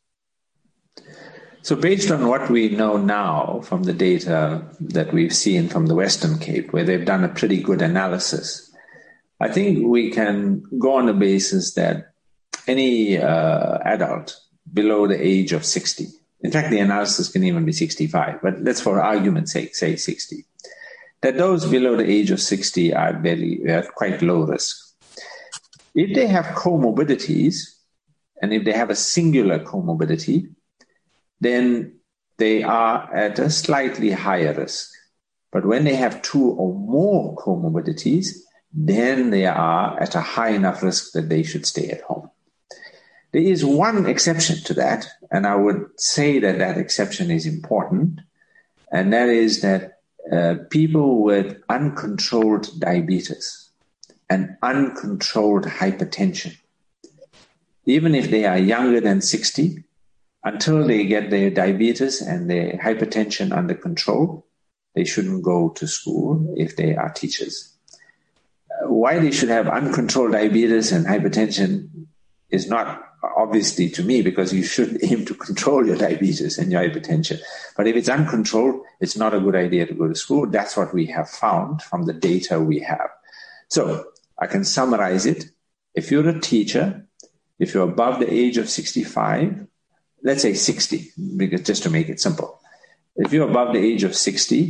So based on what we know now from the data that we've seen from the Western Cape, where they've done a pretty good analysis, I think we can go on the basis that any adult below the age of 60, in fact, the analysis can even be 65, but let's for argument's sake say 60, that those below the age of 60 are at quite low risk. If they have comorbidities, and if they have a singular comorbidity, then they are at a slightly higher risk. But when they have two or more comorbidities, then they are at a high enough risk that they should stay at home. There is one exception to that, and I would say that that exception is important, and that is that people with uncontrolled diabetes and uncontrolled hypertension, even if they are younger than 60, until they get their diabetes and their hypertension under control, they shouldn't go to school if they are teachers. Why they should have uncontrolled diabetes and hypertension is not obviously to me, because you should aim to control your diabetes and your hypertension. But if it's uncontrolled, it's not a good idea to go to school. That's what we have found from the data we have. So I can summarize it. If you're a teacher, if you're above the age of 65, let's say 60, because just to make it simple. If you're above the age of 60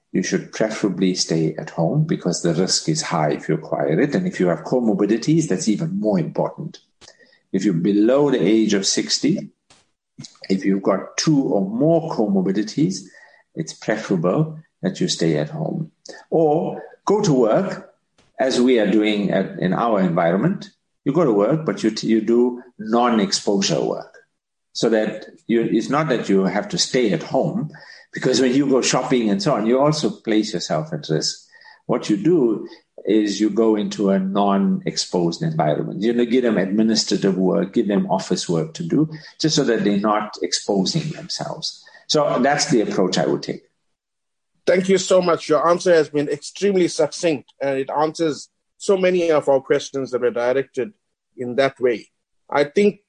you should preferably stay at home because the risk is high if you acquire it. And if you have comorbidities, that's even more important. If you're below the age of 60, if you've got 2 or more comorbidities, it's preferable that you stay at home. Or go to work, as we are doing in our environment. You go to work, but you do non-exposure work. So that it's not that you have to stay at home, because when you go shopping and so on, you also place yourself at risk. What you do is you go into a non-exposed environment. You give them administrative work, give them office work to do, just so that they're not exposing themselves. So that's the approach I would take. Thank you so much. Your answer has been extremely succinct, and it answers so many of our questions that were directed in that way. I think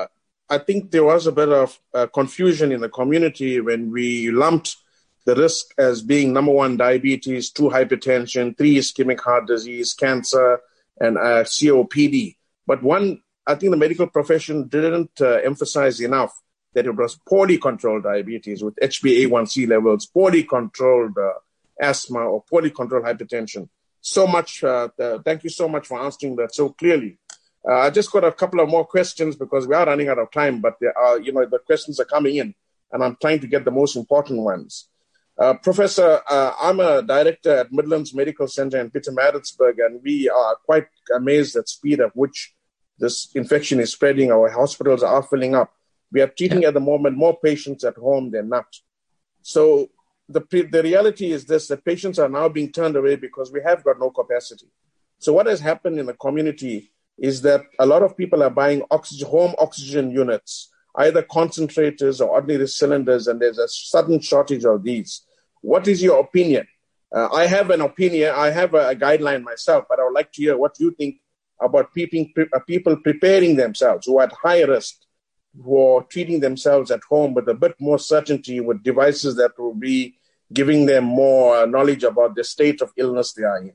there was a bit of confusion in the community when we lumped the risk as being number 1, diabetes, 2, hypertension, 3, ischemic heart disease, cancer, and COPD. But one, I think the medical profession didn't emphasize enough that it was poorly controlled diabetes with HbA1c levels, poorly controlled asthma, or poorly controlled hypertension. So much. Thank you so much for answering that so clearly. I just got a couple of more questions because we are running out of time, but there are, the questions are coming in, and I'm trying to get the most important ones. Professor, I'm a director at Midlands Medical Center in Pietermaritzburg, and we are quite amazed at the speed at which this infection is spreading. Our hospitals are filling up. We are treating at the moment more patients at home than not. So the reality is this, that patients are now being turned away because we have got no capacity. So what has happened in the community is that a lot of people are buying home oxygen units, either concentrators or ordinary cylinders, and there's a sudden shortage of these. What is your opinion? I have an opinion. I have a guideline myself, but I would like to hear what you think about people preparing themselves who are at high risk, who are treating themselves at home with a bit more certainty, with devices that will be giving them more knowledge about the state of illness they are in.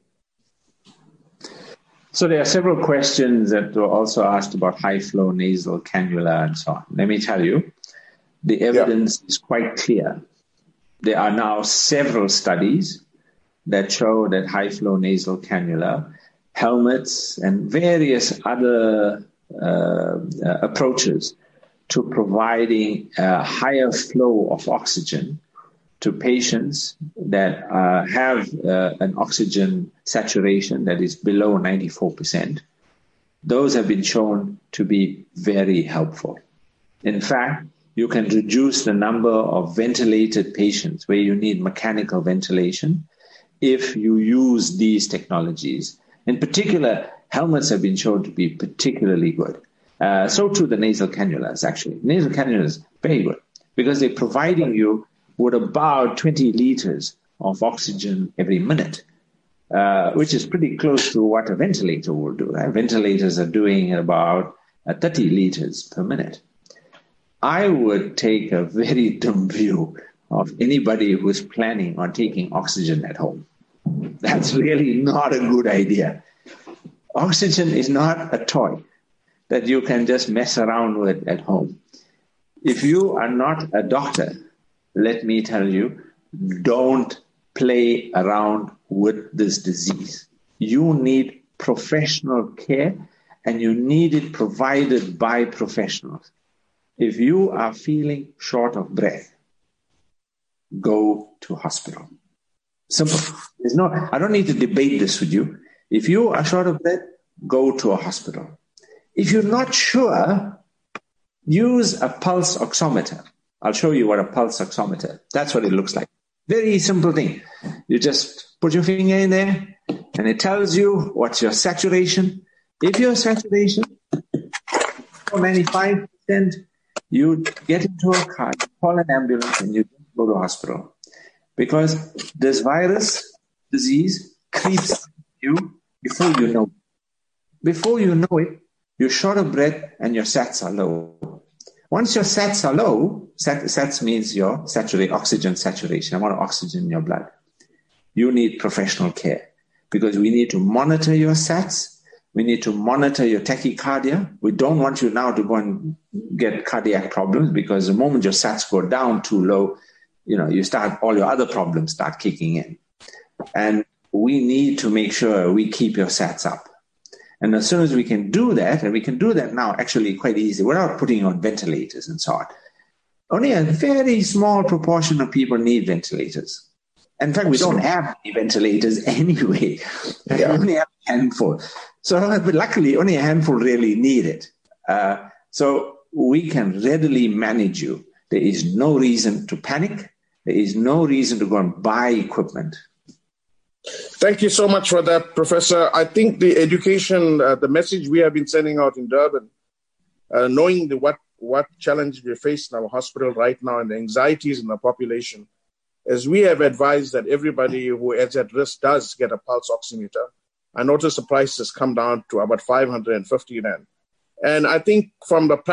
So there are several questions that were also asked about high-flow nasal cannula and so on. Let me tell you, the evidence is quite clear. There are now several studies that show that high-flow nasal cannula, helmets, and various other approaches to providing a higher flow of oxygen to patients that have an oxygen saturation that is below 94%. Those have been shown to be very helpful. In fact, you can reduce the number of ventilated patients where you need mechanical ventilation if you use these technologies. In particular, helmets have been shown to be particularly good. So too the nasal cannulas, actually. Nasal cannulas, very good, because they're providing you with about 20 liters of oxygen every minute, which is pretty close to what a ventilator will do. Ventilators are doing about 30 liters per minute. I would take a very dim view of anybody who's planning on taking oxygen at home. That's really not a good idea. Oxygen is not a toy that you can just mess around with at home. If you are not a doctor, let me tell you, don't play around with this disease. You need professional care, and you need it provided by professionals. If you are feeling short of breath, go to hospital. Simple. I don't need to debate this with you. If you are short of breath, go to a hospital. If you're not sure, use a pulse oximeter. I'll show you what a pulse oximeter, that's what it looks like. Very simple thing. You just put your finger in there and it tells you what's your saturation. If your saturation is 95%, you get into a car, call an ambulance, and you go to hospital. Because this virus disease creeps you before you know it. Before you know it, you're short of breath and your sats are low. Once your sats are low, sats means your oxygen saturation, amount of oxygen in your blood. You need professional care because we need to monitor your sats. We need to monitor your tachycardia. We don't want you now to go and get cardiac problems because the moment your sats go down too low, you start, all your other problems start kicking in. And we need to make sure we keep your sats up. And as soon as we can do that, and we can do that now actually quite easy, without putting on ventilators and so on. Only a very small proportion of people need ventilators. In fact, we don't have any ventilators anyway. We only have a handful. So but luckily, only a handful really need it. So we can readily manage you. There is no reason to panic. There is no reason to go and buy equipment. Thank you so much for that, Professor. I think the education, the message we have been sending out in Durban, knowing what challenge we face in our hospital right now and the anxieties in the population, as we have advised that everybody who is at risk does get a pulse oximeter. I noticed the price has come down to about 550 rand. And I think from the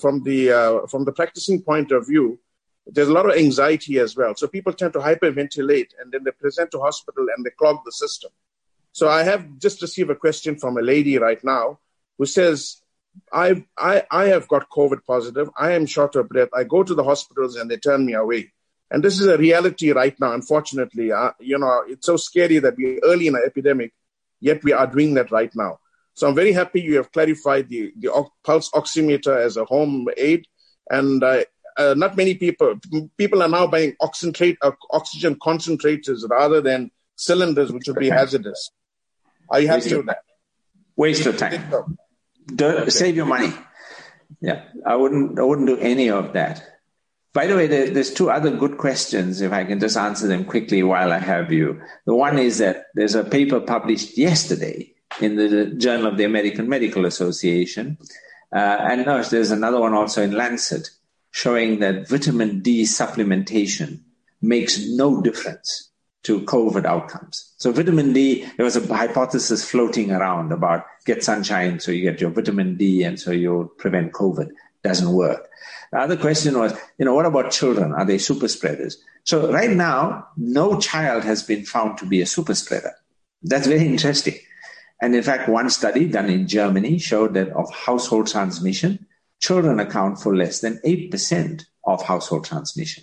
practicing point of view, there's a lot of anxiety as well. So people tend to hyperventilate and then they present to hospital and they clog the system. So I have just received a question from a lady right now who says, I have got COVID positive. I am short of breath. I go to the hospitals and they turn me away. And this is a reality right now, unfortunately. It's so scary that we're early in an epidemic, yet we are doing that right now. So I'm very happy you have clarified the pulse oximeter as a home aid. And not many people are now buying oxygen concentrators rather than cylinders, which would be hazardous. Are you happy with that? Waste of time. Save your money. Yeah, I wouldn't do any of that. By the way, there's two other good questions, if I can just answer them quickly while I have you. The one is that there's a paper published yesterday in the Journal of the American Medical Association, and there's another one also in Lancet, showing that vitamin D supplementation makes no difference to COVID outcomes. So vitamin D, there was a hypothesis floating around about get sunshine so you get your vitamin D and so you'll prevent COVID. Doesn't work. The other question was, what about children? Are they super spreaders? So right now, no child has been found to be a super spreader. That's very interesting. And in fact, one study done in Germany showed that of household transmission, children account for less than 8% of household transmission.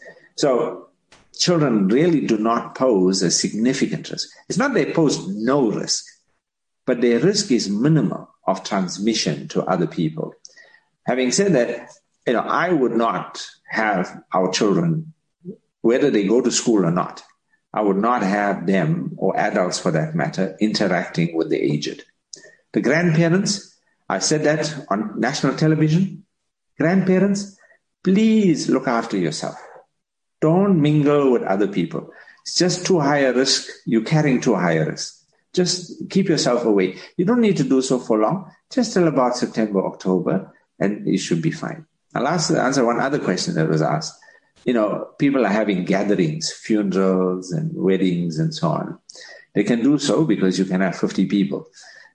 So children really do not pose a significant risk. It's not they pose no risk, but their risk is minimal of transmission to other people. Having said that, I would not have our children, whether they go to school or not, I would not have them, or adults for that matter, interacting with the aged. The grandparents, I said that on national television. Grandparents, please look after yourself. Don't mingle with other people. It's just too high a risk. You're carrying too high a risk. Just keep yourself away. You don't need to do so for long, just till about September, October, and you should be fine. I'll answer one other question that was asked. People are having gatherings, funerals and weddings and so on. They can do so because you can have 50 people.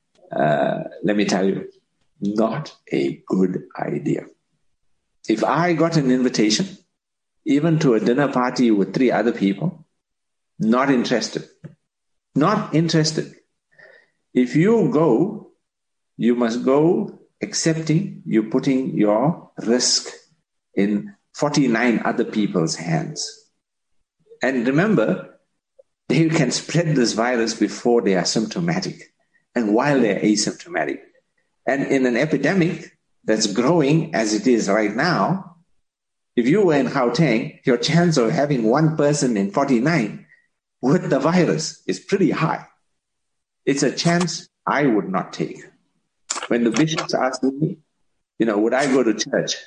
Let me tell you, not a good idea. If I got an invitation, even to a dinner party with 3 other people, not interested. Not interested. If you go, you must go accepting you're putting your risk in 49 other people's hands. And remember, they can spread this virus before they are symptomatic and while they're asymptomatic. And in an epidemic that's growing as it is right now, if you were in Gauteng, your chance of having one person in 49 with the virus is pretty high. It's a chance I would not take. When the bishops asked me, would I go to church?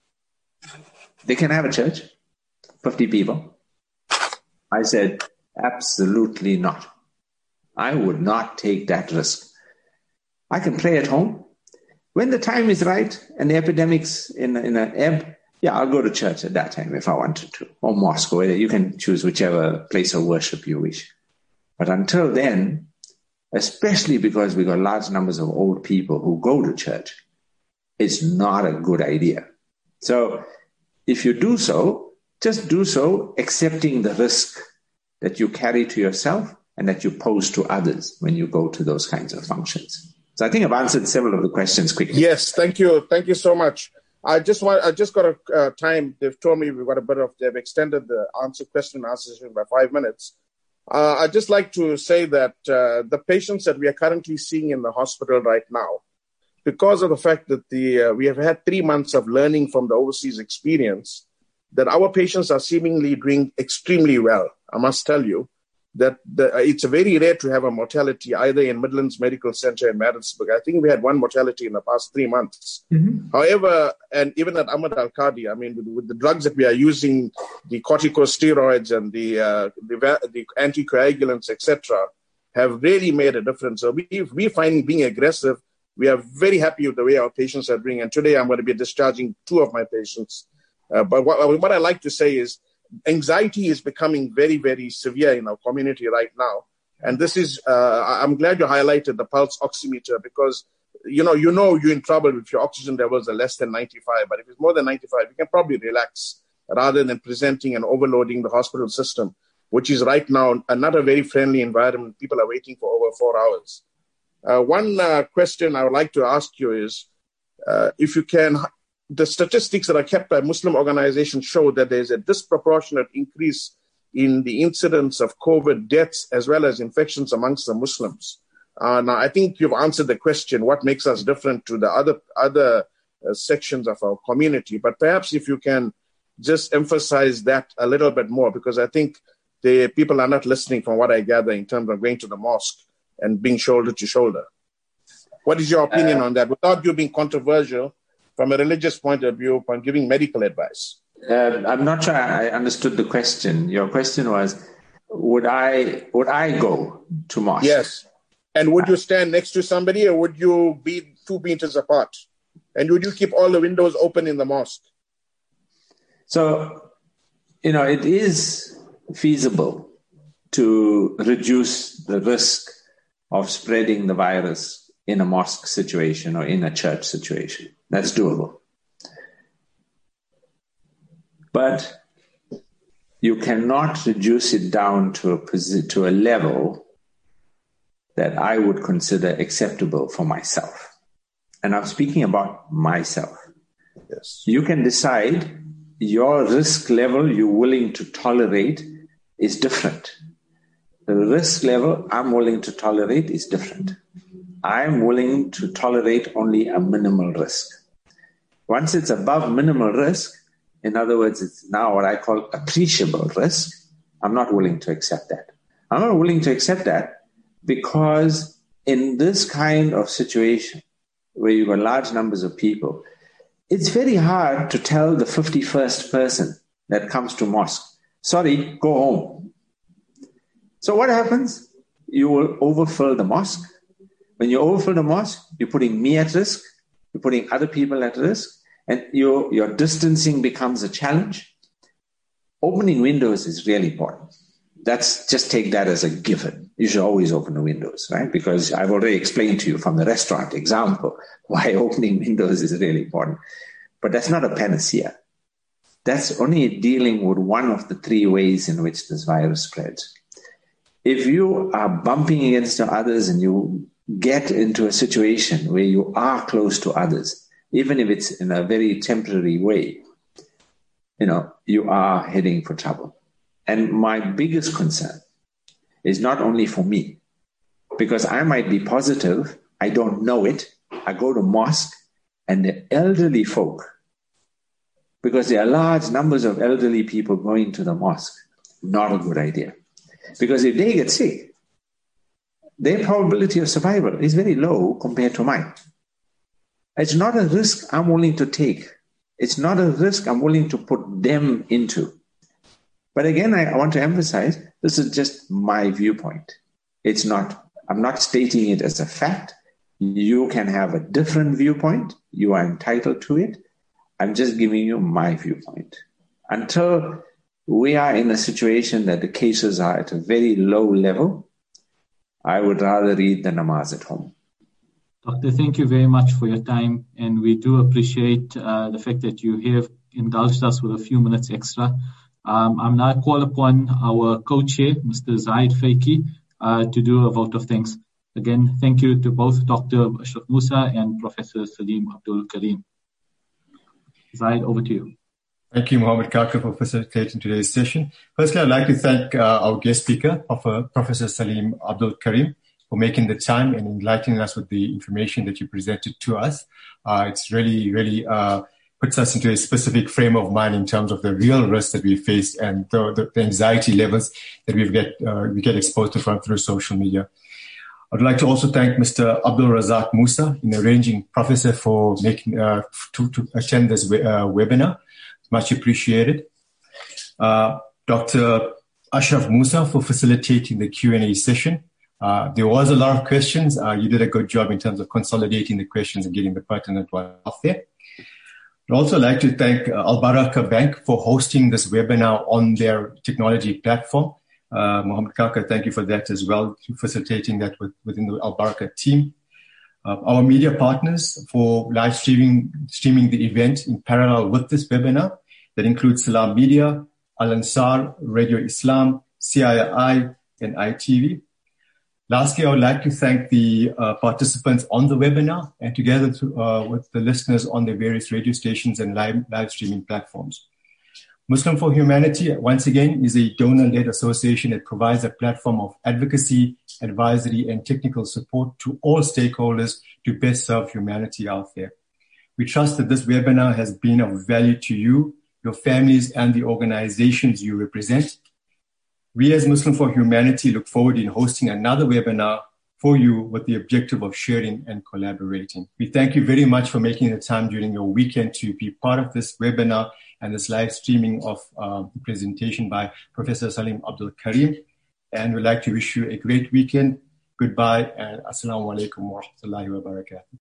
They can have a church, 50 people. I said, absolutely not. I would not take that risk. I can pray at home. When the time is right and the epidemic's in an ebb, I'll go to church at that time if I wanted to, or mosque, or you can choose whichever place of worship you wish. But until then, especially because we got large numbers of old people who go to church, it's not a good idea. So if you do so, just do so accepting the risk that you carry to yourself and that you pose to others when you go to those kinds of functions. So I think I've answered several of the questions quickly. Yes, thank you. Thank you so much. I just got a time. They've told me they've extended the question and answer session by 5 minutes. I'd just like to say that the patients that we are currently seeing in the hospital right now, because of the fact that we have had 3 months of learning from the overseas experience, that our patients are seemingly doing extremely well. I must tell you that it's very rare to have a mortality either in Midlands Medical Center in Maritzburg. I think we had one mortality in the past 3 months. Mm-hmm. However, and even at Ahmad Al-Qadi, I mean, with the drugs that we are using, the corticosteroids and the anticoagulants, etc., have really made a difference. So we find being aggressive. We are very happy with the way our patients are doing. And today I'm going to be discharging 2 of my patients. But what I like to say is, anxiety is becoming very, very severe in our community right now. And this is, I'm glad you highlighted the pulse oximeter, because, you're in trouble if your oxygen levels are less than 95. But if it's more than 95, you can probably relax rather than presenting and overloading the hospital system, which is right now not a very friendly environment. People are waiting for over 4 hours. One question I would like to ask you is, if you can, the statistics that are kept by Muslim organizations show that there's a disproportionate increase in the incidence of COVID deaths as well as infections amongst the Muslims. Now, I think you've answered the question, what makes us different to the other sections of our community? But perhaps if you can just emphasize that a little bit more, because I think the people are not listening from what I gather in terms of going to the mosque and being shoulder to shoulder. What is your opinion on that, without you being controversial from a religious point of view, from giving medical advice? I'm not sure I understood the question. Your question was, would I go to mosque? Yes. And would you stand next to somebody, or would you be 2 meters apart? And would you keep all the windows open in the mosque? So, it is feasible to reduce the risk of spreading the virus in a mosque situation or in a church situation. That's doable. But you cannot reduce it down to a level that I would consider acceptable for myself. And I'm speaking about myself. Yes. You can decide your risk level you're willing to tolerate is different. The risk level I'm willing to tolerate is different. I'm willing to tolerate only a minimal risk. Once it's above minimal risk, in other words, it's now what I call appreciable risk, I'm not willing to accept that. I'm not willing to accept that because in this kind of situation where you've got large numbers of people, it's very hard to tell the 51st person that comes to mosque, sorry, go home. So what happens? You will overfill the mosque. When you overfill the mosque, you're putting me at risk, you're putting other people at risk, and your distancing becomes a challenge. Opening windows is really important. Just take that as a given. You should always open the windows, right? Because I've already explained to you from the restaurant example why opening windows is really important. But that's not a panacea. That's only dealing with one of the 3 ways in which this virus spreads. If you are bumping against others and you get into a situation where you are close to others, even if it's in a very temporary way, you are heading for trouble. And my biggest concern is not only for me, because I might be positive, I don't know it, I go to mosque, and the elderly folk, because there are large numbers of elderly people going to the mosque, not a good idea. Because if they get sick, their probability of survival is very low compared to mine. It's not a risk I'm willing to take. It's not a risk I'm willing to put them into. But again, I want to emphasize, this is just my viewpoint. I'm not stating it as a fact. You can have a different viewpoint. You are entitled to it. I'm just giving you my viewpoint. Until we are in a situation that the cases are at a very low level, I would rather read the namaz at home. Doctor, thank you very much for your time. And we do appreciate the fact that you have indulged us with a few minutes extra. I'm now call upon our co-chair, Mr. Zahid Faiki, to do a vote of thanks. Again, thank you to both Dr. Ashraf Moosa and Professor Salim Abdul Karim. Zahid, over to you. Thank you, Mohammed Kaka, for facilitating today's session. Firstly, I'd like to thank our guest speaker, Professor Salim Abdul Karim, for making the time and enlightening us with the information that you presented to us. It's really puts us into a specific frame of mind in terms of the real risks that we face and the anxiety levels that we get exposed to through social media. I'd like to also thank Mr. Abdul Razak Musa in arranging Professor for making to attend this webinar. Much appreciated. Dr. Ashraf Musa for facilitating the Q&A session. There was a lot of questions. You did a good job in terms of consolidating the questions and getting the pertinent ones out there. I'd also like to thank Al Baraka Bank for hosting this webinar on their technology platform. Mohammed Kaka, thank you for that as well, facilitating that within the Al Baraka team. Our media partners for live streaming the event in parallel with this webinar. That includes Salam Media, Al Ansar, Radio Islam, CII, and ITV. Lastly, I would like to thank the participants on the webinar and together with the listeners on the various radio stations and live streaming platforms. Muslim for Humanity, once again, is a donor-led association that provides a platform of advocacy, advisory, and technical support to all stakeholders to best serve humanity out there. We trust that this webinar has been of value to you, your families, and the organizations you represent. We as Muslim for Humanity look forward in hosting another webinar for you with the objective of sharing and collaborating. We thank you very much for making the time during your weekend to be part of this webinar and this live streaming of the presentation by Professor Salim Abdul Karim. And we'd like to wish you a great weekend. Goodbye and assalamu alaikum wa rahmatullahi wa barakatuh.